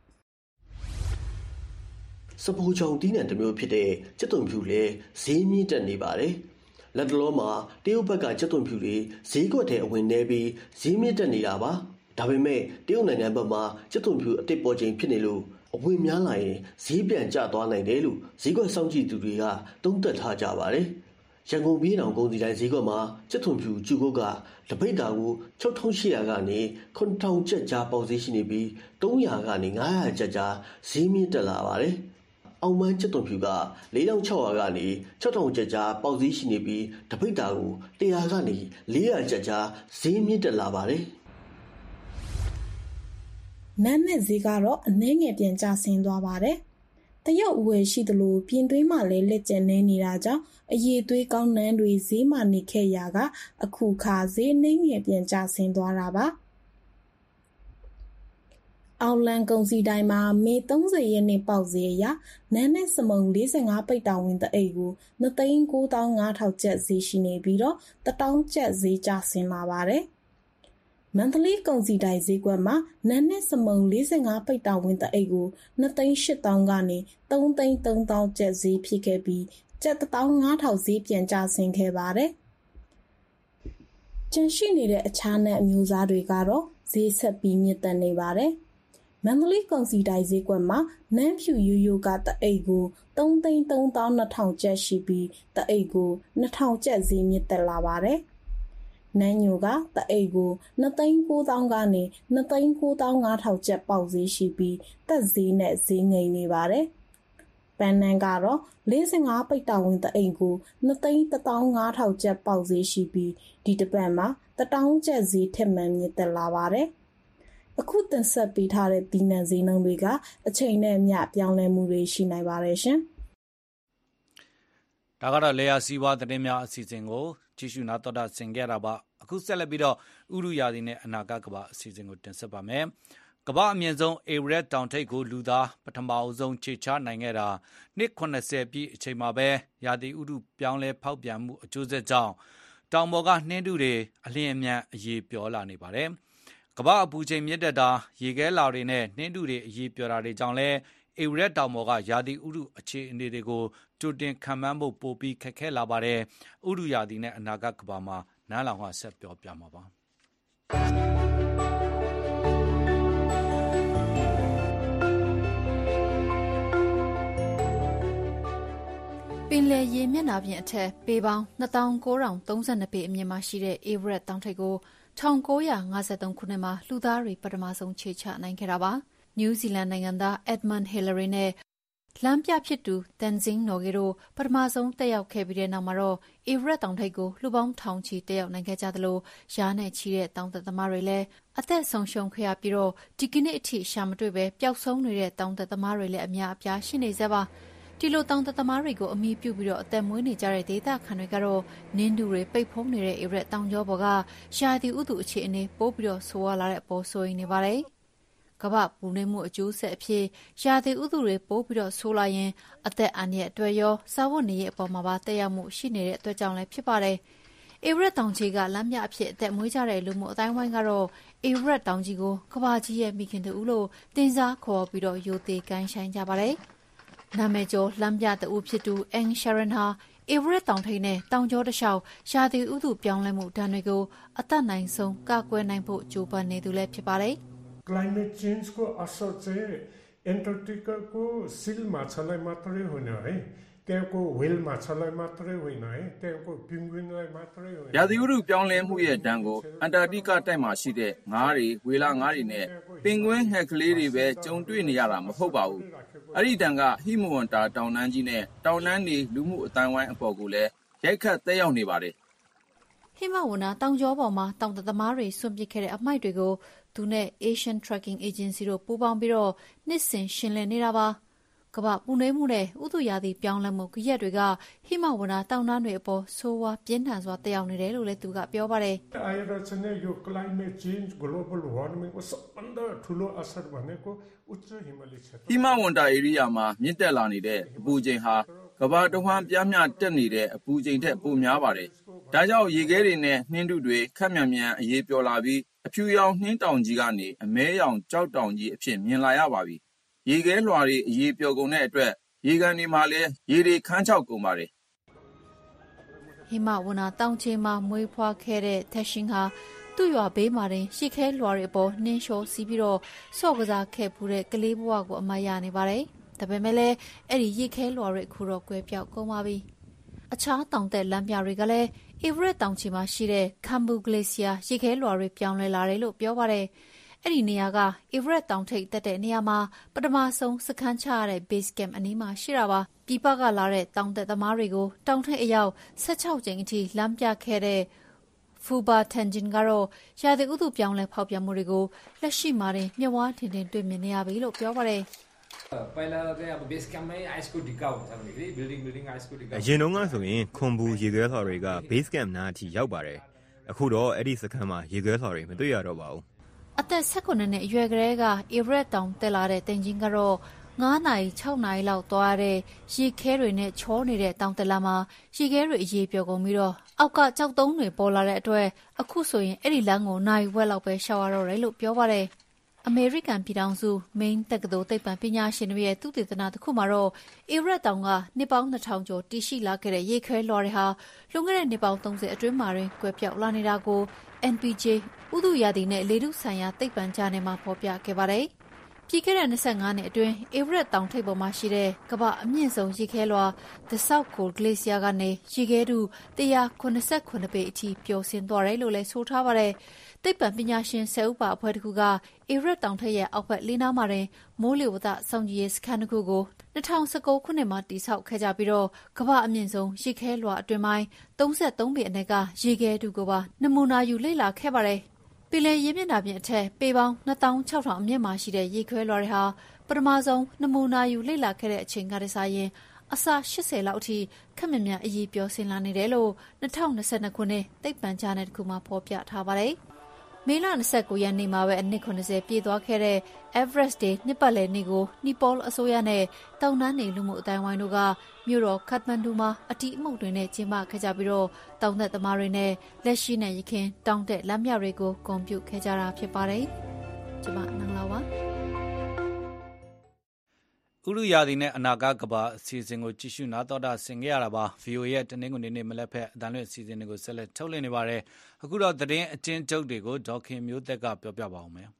စပူချောင်တီးနှံတစ်မျိုးဖြစ်တဲ့ကြက်သွန်ဖြူလည်းဈေးမြင့်တက်နေပါတယ်။လက်တလုံးမှာတရုတ်ဘက်ကကြက်သွန်ဖြူတွေဈေးကွက်ထဲအဝင်နေပြီးဈေးမြင့်တက်နေတာပါ။ဒါပေမဲ့တရုတ်နိုင်ငံဘက်မှာကြက်သွန်ဖြူအတစ်ပေါ်ချိန်ဖြစ်နေလို့အဝင်များလာရင်ဈေးပြန်ကျသွားနိုင်တယ်လို့ဈေးကွက်စောင့်ကြည့်သူတွေကသုံးသပ်ထားကြပါတယ်။ရန်ကုန်ပြည်အောင်ကုန်စီတိုင်းဈေးကွက်မှာကြက်သွန်ဖြူကျူကုတ်ကတပိတ်တာကို၆ထောင်၈ရာကနေ၇ထောင်ကျပ်ကြားပေါက်ဈေးရှိနေပြီး၃ရာကနေ၅ရာကျပ်ကြားဈေးမြင့်တက်လာပါတယ်။အောင်မန်းကြက်သွန်ဖြူက၄ထောင်၆ရာကနေ၆ထောင်ကျပ်ကြားပေါက်ဈေးရှိနေပြီးတပိတ်တာကို၁ရာကနေ၄ရာကျပ်ကြားဈေးမြင့်တက်လာပါတယ်။နန်းနဲ့ဈေးကတော့အနည်းငယ်ပြန်ကျဆင်းသွားပါတယ်။တရုတ်အဝယ်ရှိသလိုပြင်သွင်းမှလည်းလက်ကျန်နေနေတာကြောင့်အရေးသွေးကောင်းနှန်းတွေဈေးမှနေခဲ့ရာကအခုခါဈေးနှိမ့်ငယ်ပြန်ကျဆင်းသွားတာပါအောက်လန်ကုန်စီတိုင်းမှာမေသုံးဆယ်ရက်နေ့ပေါက်ဈေးအရနန်းနဲ့စမုံလေးဆယ်ငါးပိတ်တောင်ဝင်တအိတ်ကိုနှစ်သိန်းကိုးသောင်းငါးထောင်ကျပ်ဈေးရှိနေပြီးတော့တစ်တောင်းကျပ်ဈေးကျဆင်းလာပါတယ်မန္တလေးကုန်စီတိုင်းဈေးကွက်မှာနန်းနဲ့စမုံလေးဆယ်ငါးပိတ်တောင်ဝင်တအိတ်ကိုနှစ်သိန်းရှစ်သောင်းကနေသုံးသိန်းသုံးသောင်းကျပ်ဈေးဖြစ်ခဲ့ပြီးကျပ်တစ်တောင်းငါးထောင်ဈေးပြန်ကျဆင်းခဲ့ပါတယ်ကျန်ရှိနေတဲ့အခြားနန်းအမျိုးအစားတွေကတော့ဈေးဆက်ပြီးမြင့်တက်နေပါတယ်မန္တလေးကုန်စီတိုင်းဈေးကွက်မှာနန်းဖြူရိုးရိုးကတအိတ်ကိုသုံးသိန်းသုံးသောင်းနှစ်ထောင်ကျပ်ရှိပြီးတအိတ်ကိုနှစ်ထောင်ကျပ်ဈေးမြင့်တက်လာပါတယ်။နန်းညိုကတအိတ်ကိုနှစ်သိန်းကိုးသောင်းကနေနှစ်သိန်းကိုးသောင်းငါးထောင်ကျပ်ပေါက်ဈေးရှိပြီးတက်ဈေးနဲ့ဈေးငိမ်နေပါတယ်။ပန်းနန်းကတော့လေးဆယ်ငါးပိတ်တောင်ဝင်တအိတ်ကိုနှစ်သိန်းတစ်သောင်းငါးထောင်ကျပ်ပေါက်ဈေးရှိပြီးဒီတစ်ပတ်မှာတစ်တောင်းကျပ်ဈေးထက်မှန်မြင့်တက်လာပါတယ်။အခုတင်ဆက်ပေးထားတဲ့ဒီနံဈေးနှုန်းတွေကအချိန်နဲ့အမျှပြောင်းလဲမှုတွေရှိနိုင်ပါတယ်ရှင်။ဒါကတော့လေယာစီးပွားသတင်းများအစီအစဉ်ကိုကြည့်ရှုနာတော်တာဆင်ခဲ့တာပါ။အခုဆက်လက်ပြီးတော့ဥရုယာဒီနဲ့အနာဂတ်ကမ္ဘာအစီအစဉ်ကိုတင်ဆက်ပါမယ်။ကမ္ဘာအမြင့်ဆုံးအေဗရက်တောင်ထိပ်ကိုလူသားပထမအဆုံးခြေချနိုင်ခဲ့တာနှစ်ခုနှစ်ဆယ်ပြည့်အချိန်မှာပဲရာသီဥတုပြောင်းလဲဖောက်ပြန်မှုအကျိုးဆက်ကြောင့်တောင်ပေါ်ကနှင်းထုတွေအလျင်အမြန်အရေးပြောလာနေပါတယ်။ကမ္ဘာအပူချိန်မြင့်တက်တာရေခဲလာတွေနဲ့နှင်းထုတွေအရေးပြောတာတွေကြောင့်လဲအေဝရက်တောင်ပေါ်ကရာသီဥတုအခြေအနေတွေကိုကြိုတင်ခံမှန်းဖို့ပိုပြီးခက်ခဲလာပါတယ်။ဥတုရာသီနဲ့အနာဂတ်ကမ္ဘာမှာနားလောင်ကဆက်ပြောပြမှာပါပင်လယ်ရေမျက်နှာပြင်အထက်ပေပေါင်းနှစ်သောင်းကိုးထောင်သုံးဆယ်နှစ်ပေအမြင့်မှာရှိတဲ့အေဗရက်တောင်ထိပ်ကို၁၉၅၃ခုနှစ်မှာလူသားတွေပထမဆုံးခြေချနိုင်ခဲ့တာပါ။နယူးဇီလန်နိုင်ငံသား Edmund Hillary နဲ့လမ်းပြဖြစ်သူ Tenzing Norgay တို့ပထမဆုံးတက်ရောက်ခဲ့ပြီးတဲ့နောက်မှာတော့အေဗရက်တောင်ထိပ်ကိုလူပေါင်းထောင်ချီတက်ရောက်နိုင်ခဲ့ကြသလိုရာနဲ့ချီတဲ့တောင်တက်သမားတွေလည်းအသက်ဆုံးရှုံးခဲ့ရပြီးတော့ဒီကနေ့အထိရှာမတွေ့ပဲပျောက်ဆုံးနေတဲ့တောင်တက်သမားတွေလည်းအများအပြားရှိနေကြပါဒီလိုတောင်တသမားတွေကိုအမိပြုပြီးတော့အသက်မွေးနေကြတဲ့ဒေသခံတွေကတော့နင်းတူတွေပိတ်ဖုံးနေတဲ့အေရက်တောင်ကျောပေါ်ကရှားတီဥတုအခြေအနေပိုးပြီးတော့ဆိုးရွားလာတဲ့အပေါ်ဆိုရင်နေပါတယ်။ကမ္ဘာပူနွေးမှုအကျိုးဆက်အဖြစ်ရှားတီဥတုတွေပိုးပြီးတော့ဆိုးလာရင်အသက်အန္တရာယ်အတွက်ရောစာဝတ်နေရေးအပေါ်မှာပါတက်ရောက်မှုရှိနေတဲ့အတွက်ကြောင့်လည်းဖြစ်ပါတယ်။အေရက်တောင်ကြီးကလမ်းမြအဖြစ်အသက်မွေးကြတဲ့လူမှုအတိုင်းဝိုင်းကတော့အေရက်တောင်ကြီးကိုကမ္ဘာကြီးရဲ့မိခင်တူလို့တင်စားခေါ်ပြီးတော့ယိုသေးကိုင်းဆိုင်ကြပါတယ်။နာမည်ကျော်လမ်းပြတဦးဖြစ်သူအန်ရှာရန်ဟာအေဗရက်တောင်ထိပ်နဲ့တောင်ကျောတစ်လျှောက်ရာသီဥတုပြောင်းလဲမှုဒဏ်တွေကိုအသက်နိုင်ဆုံးကာကွယ်နိုင်ဖို့ကြိုးပမ်းနေသူလည်းဖြစ်ပါတယ်။ Climate change को असर चाहिँ एन्टार्क्टिका को सिल माछालाई मात्रै होइन है त्यहाँको व्हेल माछालाई मात्रै होइन है त्यहाँको पेंगुइनलाई मात्रै होइन ရာသီဥတုပြောင်းလဲမှုရဲ့ဒဏ်ကိုအန်တာတိကတိုက်မှာရှိတဲ့ငါးတွေဝေလာငါးတွေနဲ့ပင်ဂွင်းဟက်ကလေးတွေပဲကြုံတွေ့နေရတာမဟုတ်ပါဘူး။အဲ့ဒီဒဏ်ကဟိမဝန္တာတောင်တန်းကြီးနဲ့တောင်တန်းတွေလူမှုအတိုင်းဝိုင်းအပေါ်ကိုလည်းရိုက်ခတ်သက်ရောက်နေပါတယ်။ဟိမဝန္တာတောင်ကျောပေါ်မှာတောင်တသမားတွေဆွန့်ပစ်ခဲ့တဲ့အမိုက်တွေကိုသူနဲ့ Asian Tracking Agency တို့ပူးပေါင်းပြီးတော့နှစ်စဉ်ရှင်းလင်းနေတာပါ။ကမ္ဘာပူနွေးမှုနဲ့ဥတုရာသီပြောင်းလဲမှုကြရက်တွေကဟိမဝန္တာတောင်တန်းတွေအပေါ်ဆိုးဝါးပြင်းထန်စွာတက်ရောက်နေတယ်လို့လည်းသူကပြောပါတယ်။ आइरचने यो क्लाइमेट चेन्ज ग्लोबल वार्मिङ को सबभन्दा ठुलो असर भनेको उच्च हिमाली क्षेत्र ဟိမဝန္တာဧရိယာမှာမြင့်တက်လာနေတဲ့အပူချိန်ဟာကမ္ဘာတစ်ဝန်းပြားမြတက်နေတဲ့အပူချိန်ထက်ပိုများပါတယ်။ဒါကြောင့်ရေခဲတွေနဲ့နှင်းထုတွေခက်မြန်မြန်အရေးပြောလာပြီးအဖြူရောင်နှင်းတောင်ကြီးကနေအမဲရောင်ကြောက်တောင်ကြီးအဖြစ်မြင်လာရပါပြီ။ရေခဲလွှာတွေအရေးပြောကုန်တဲ့အတွက်ရေကန်တွေမှာလည်းရေတွေခန်းချောက်ကုန်ပါတယ်ဟိမဝန္တာတောင်ချေမှာမွေးဖွားခဲ့တဲ့သက်ရှင်ဟာသူ့ရွာဘေးမှာတင်ရှိခဲလွှာတွေအပေါ်နှင်းလျှောစီးပြီးတော့ဆော့ကစားခဲ့ဖူးတဲ့ကလေးဘဝကိုအမရနေပါတယ်။ဒါပေမဲ့လည်းအဲ့ဒီရေခဲလွှာတွေအခုတော့ကွဲပြောက်ကုန်ပါပြီ။အခြားတောင်တက်လမ်းပြတွေကလည်းအေဗရက်တောင်ချေမှာရှိတဲ့ခမ်ဘူဂလေဆီယာရေခဲလွှာတွေပြောင်းလဲလာတယ်လို့ပြောပါတယ်။အဲ့ဒီနေရာကအေဗရက်တောင်ထိပ်တက်တဲ့နေရာမှာပထမဆုံးစခန်းချရတဲ့ base camp အနီးမှာရှိတာပါ။ပြည်ပကလာတဲ့တောင်တက်သမားတွေကိုတောင်ထိပ်အရောက်၁၆ကြိမ်အထိလမ်းပြခဲ့တဲ့ဖူဘာတန်ဂျင်ကတော့ရာသီဥတုပြောင်းလဲဖောက်ပြန်မှုတွေကိုလက်ရှိမှာတင်မျက်ဝါးထင်ထင်တွေ့မြင်နေရပြီလို့ပြောပါတယ်အရင်တုန်းကဆိုရင်ခွန်ဘူးရေခဲဆော်တွေက base camp နားအထိရောက်ပါတယ်အခုတော့အဲ့ဒီစခန်းမှာရေခဲဆော်တွေမတွေ့ရတော့ပါဘူးအသက်၁၉နှစ်အရွယ်ကလေးက Everett တောင်တက်လာတဲ့တင်ချင်းကတော့ငါးနာရီ၆နာရီလောက်သွားရတဲ့ရေခဲတွေနဲ့ချောနေတဲ့တောင်တလာမှာရေခဲတွေအရေးပြောကုန်ပြီးတော့အောက်ကကြောက်တုံးတွေပေါ်လာတဲ့အတွက်အခုဆိုရင်အဲ့ဒီလမ်းကိုနိုင်ဝက်လောက်ပဲရှောက်ရတော့တယ်လို့ပြောပါတယ်အမေရိကန်ပြည်ထောင်စုမိန်းတက္ကသိုလ်သိပ္ပံပညာရှင်တွေရဲ့သုတေသနတစ်ခုမှာတော့ Everett တောင်ကနှစ်ပေါင်းနှစ်ထောင်ကျော်တည်ရှိလာခဲ့တဲ့ရေခဲလွှာတွေဟာလွန်ခဲ့တဲ့နှစ်ပေါင်းသုံးဆယ်အတွင်းမှာတွင်ကွယ်ပြောက်လာနေတာကို N P J ဥတုရာသီနဲ့လေထုဆိုင်ရာသိပ္ပံဂျာနယ်မှာဖော်ပြခဲ့ပါတယ်။ပြီးခဲ့တဲ့၂၅နှစ်အတွင်း Everett တောင်ထိပ်ပေါ်မှာရှိတဲ့ကမ္ဘာအမြင့်ဆုံးရေခဲလွှာ The South Pole Glacier ကနေရေခဲထု၁၇၇ပေအထိပျော်ဆင်းသွားတယ်လို့လည်းဆိုထားပါတယ်။သိပ္ပံပညာရှင်ဆယ်ဦးပါအဖွဲ့တစ်ခုက Everett တောင်ထိပ်ရဲ့အောက်ဘက်လေးနားမှာတွင်မိုးလေဝသစောင့်ကြည့်ရေးစခန်းတစ်ခုကို၂၀၁၉ခုနှစ်မှာတည်ဆောက်ခဲ့ကြပြီးတော့ကမ္ဘာအမြင့်ဆုံးရေခဲလွှာအတွင်းပိုင်း၃၃ပေအနက်ကရေခဲထုကိုပါနမူနာယူလေ့လာခဲ့ပါတယ်။ပင်လယ်ရေမျက်နှာပြင်အထက်ပေပေါင်းနှစ်သောင်းခြောက်ထောင်အမြင့်မှာရှိတဲ့ရေခဲလွှာတွေဟာပထမဆုံးနမူနာယူလေ့လာခဲ့တဲ့အချိန်ကတည်းကရင်အဆ၈၀လောက်အထိခက်မြမြအရေးပြောဆင်လာနေတယ်လို့၂၀၂၂ခုနှစ်သိပ္ပံဂျာနယ်တစ်ခုမှာဖော်ပြထားပါတယ်။မေလ၂၉ရက်နေ့မှာပဲအနှစ်၇၀ပြည့်သွားခဲ့တဲ့ Everest Day နှစ်ပတ်လည်နေ့ကိုနီပေါအစိုးရနဲ့တောင်တန်းနေလူမှုအတိုင်းဝိုင်းတို့ကမြို့တော်ခတ်မန်ဒူမှာအတီးအမှုတ်တွေနဲ့ကျင်းပခဲ့ကြပြီးတော့တောင်သက်သမားတွေနဲ့လက်ရှိနဲ့ရခင်တောင်တက်လမ်းမြောက်တွေကိုဂုဏ်ပြုခဲ့ကြတာဖြစ်ပါတယ်။ကျွန်မနန်းလာပါဥရုရာသီနဲ့အနာဂတ်ကဘာအစီအစဉ်ကိုကြည့်ရှုနားတော်တာဆင်ခဲ့ရတာပါ ဗီအိုအေ ရဲ့တနင်္ဂနွေနေ့မလက်ဖက်အတန်လွင့်အစီအစဉ်တွေကိုဆက်လက်ထုတ်လွှင့်နေပါတယ်အခုတော့သတင်းအချင်းချုပ်တွေကိုဒေါခင်မျိုးသက်ကပြောပြပါအောင်မယ်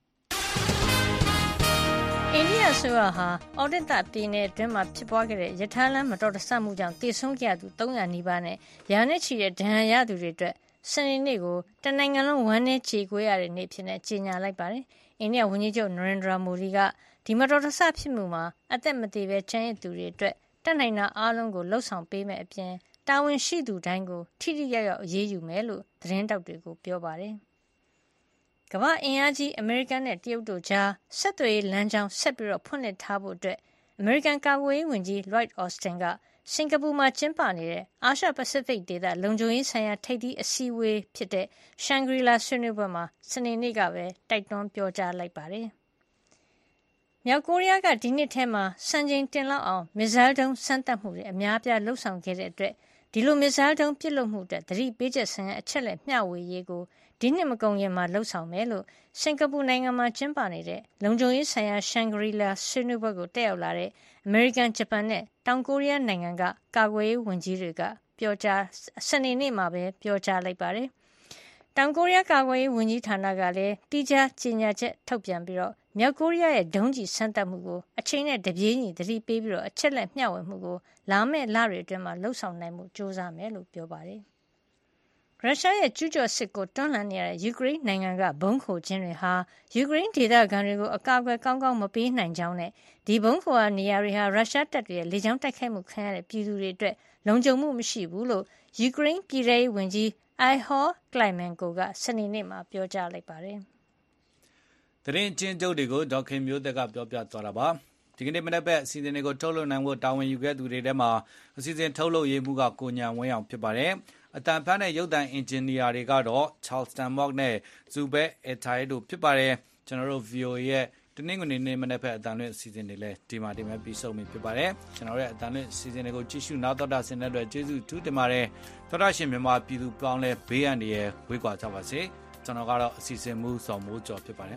အိန္ဒိယဆိုရဟာအော်ဒစ်တာပြည်နယ်အတွင်းမှာဖြစ်ပွားခဲ့တဲ့ရထားလမ်းမတော်တဆမှုကြောင့်တည်ဆုံးခဲ့သူ၃၀၀နီးပါးနဲ့ရာနဲ့ချီတဲ့ဒဏ်ရာရသူတွေအတွက်စနေနေ့ကိုတနိုင်ငံလုံးဝမ်းနည်းကြေကွဲရတဲ့နေ့ဖြစ်နေကြေညာလိုက်ပါတယ်အိန္ဒိယဝန်ကြီးချုပ်နရိန္ဒရာမိုဒီကဒီမတော်တဆဖြစ်မှုမှာအသက်မသေဘဲကျန်ရစ်သူတွေအတွက်တက်နိုင်တာအားလုံးကိုလှုပ်ဆောင်ပေးမယ်အပြင်တာဝန်ရှိသူတိုင်းကိုထိထိရောက်ရောက်အရေးယူမယ်လို့သတင်းတောက်တွေကိုပြောပါတယ်။ကမ္ဘာအင်အားကြီးအမေရိကန်နဲ့တရုတ်တို့ကြားဆက်သွယ်ရေးလမ်းကြောင်းဆက်ပြီးတော့ဖွင့်လှစ်ထားဖို့အတွက်အမေရိကန်ကာကွယ်ရေးဝန်ကြီး Lloyd Austin ကစင်ကာပူမှာကျင်းပနေတဲ့အာရှပစိဖိတ်ဒေသလုံခြုံရေးဆိုင်ရာထိပ်သီးအစည်းအဝေးဖြစ်တဲ့ Shangri-La ဆွေးနွေးပွဲမှာစနေနေ့ကပဲတိုက်တွန်းပြောကြားလိုက်ပါတယ်။မြောက်ကိုရီးယားကဒီနှစ်ထဲမှာစံချိန်တင်လောက်အောင်မစ်ဇိုင်းဒုံးစမ်းသပ်မှုတွေအများပြားလှုပ်ဆောင်ခဲ့တဲ့အတွက်ဒီလိုမစ်ဇိုင်းဒုံးပစ်လွှတ်မှုအတွက်သတိပေးချက်ဆိုင်ရာအချက်လက်မျှဝေရေးကိုဒီနှစ်မကုန်ခင်မှာလှုပ်ဆောင်မယ်လို့စင်ကာပူနိုင်ငံမှာကျင်းပနေတဲ့လုံခြုံရေးဆိုင်ရာ Shangri-La ဆွေးနွေးပွဲကိုတက်ရောက်လာတဲ့အမေရိကန်ဂျပန်နဲ့တောင်ကိုရီးယားနိုင်ငံကကာကွယ်ရေးဝန်ကြီးတွေကပြောကြားစနေနေ့မှာပဲပြောကြားလိုက်ပါတယ်။တောင်ကိုရီးယားကာကွယ်ရေးဝန်ကြီးဌာနကလည်းတိကျကြေညာချက်ထုတ်ပြန်ပြီးတော့မြောက်ကိုရီးယားရဲ့ဒုံးကျည်စမ်းသပ်မှုကိုအချိန်နဲ့တပြေးညီသတိပေးပြီးတော့အချက်လက်မျှဝေမှုကိုလာမယ့်လတွေအတွင်းမှာလှုပ်ဆောင်နိုင်မှုစ조사မယ်လို့ပြောပါတယ်။ရုရှားရဲ့ကျူးကျော်စစ်ကိုတွန်းလှန်နေရတဲ့ယူကရိန်းနိုင်ငံကဘုံခိုခြင်းတွေဟာယူကရိန်းဒေသခံတွေကိုအကာအကွယ်ကောင်းကောင်းမပေးနိုင်ကြောင်းနဲ့ဒီဘုံခိုရာနေရာတွေဟာရုရှားတပ်တွေရဲ့လေကြောင်းတိုက်ခိုက်မှုခံရတဲ့ပြည်သူတွေအတွက်လုံခြုံမှုမရှိဘူးလို့ယူကရိန်းပြည်ထောင်စုဝန်ကြီး Ihor Klimenko ကစနေနေ့မှာပြောကြားလိုက်ပါတယ်။သတင်းချင်းချုပ်တွေကိုဒေါခင်မျိုးသက်ကပြောပြသွားတာပါဒီကနေ့မနေ့ပဲအစီအစဉ်တွေကိုထုတ်လွှင့်နိုင်ဖို့တာဝန်ယူခဲ့သူတွေထဲမှာအစီအစဉ်ထုတ်လုပ်ရေးမှုကကိုညာဝင်းအောင်ဖြစ်ပါတယ်အတန်ဖတ်တဲ့ရုပ်သံအင်ဂျင်နီယာတွေကတော့ Charleston Mock နဲ့ Zubek Etai တို့ဖြစ်ပါတယ်ကျွန်တော်တို့ ဗီအိုအေ ရဲ့တနင်္ဂနွေနေ့မနေ့ဖက်အတန်လွင့်အစီအစဉ်တွေလည်းဒီမှာဒီမှာပြီးဆုံးပြီဖြစ်ပါတယ်ကျွန်တော်ရဲ့အတန်လွင့်အစီအစဉ်တွေကိုကြည့်ရှုနားတော်တာဆင်တဲ့အတွက်ကျေးဇူးထူးတင်ပါတယ်သောတာရှင်မြန်မာပြည်သူပေါင်းလဲဘေးအန္တရာယ်ဝေးကွာကြပါစေကျွန်တော်ကတော့အစီအစဉ်မူစော်မိုးကျော်ဖြစ်ပါတယ်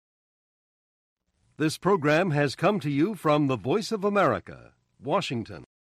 This program has come to you from the Voice of America, Washington.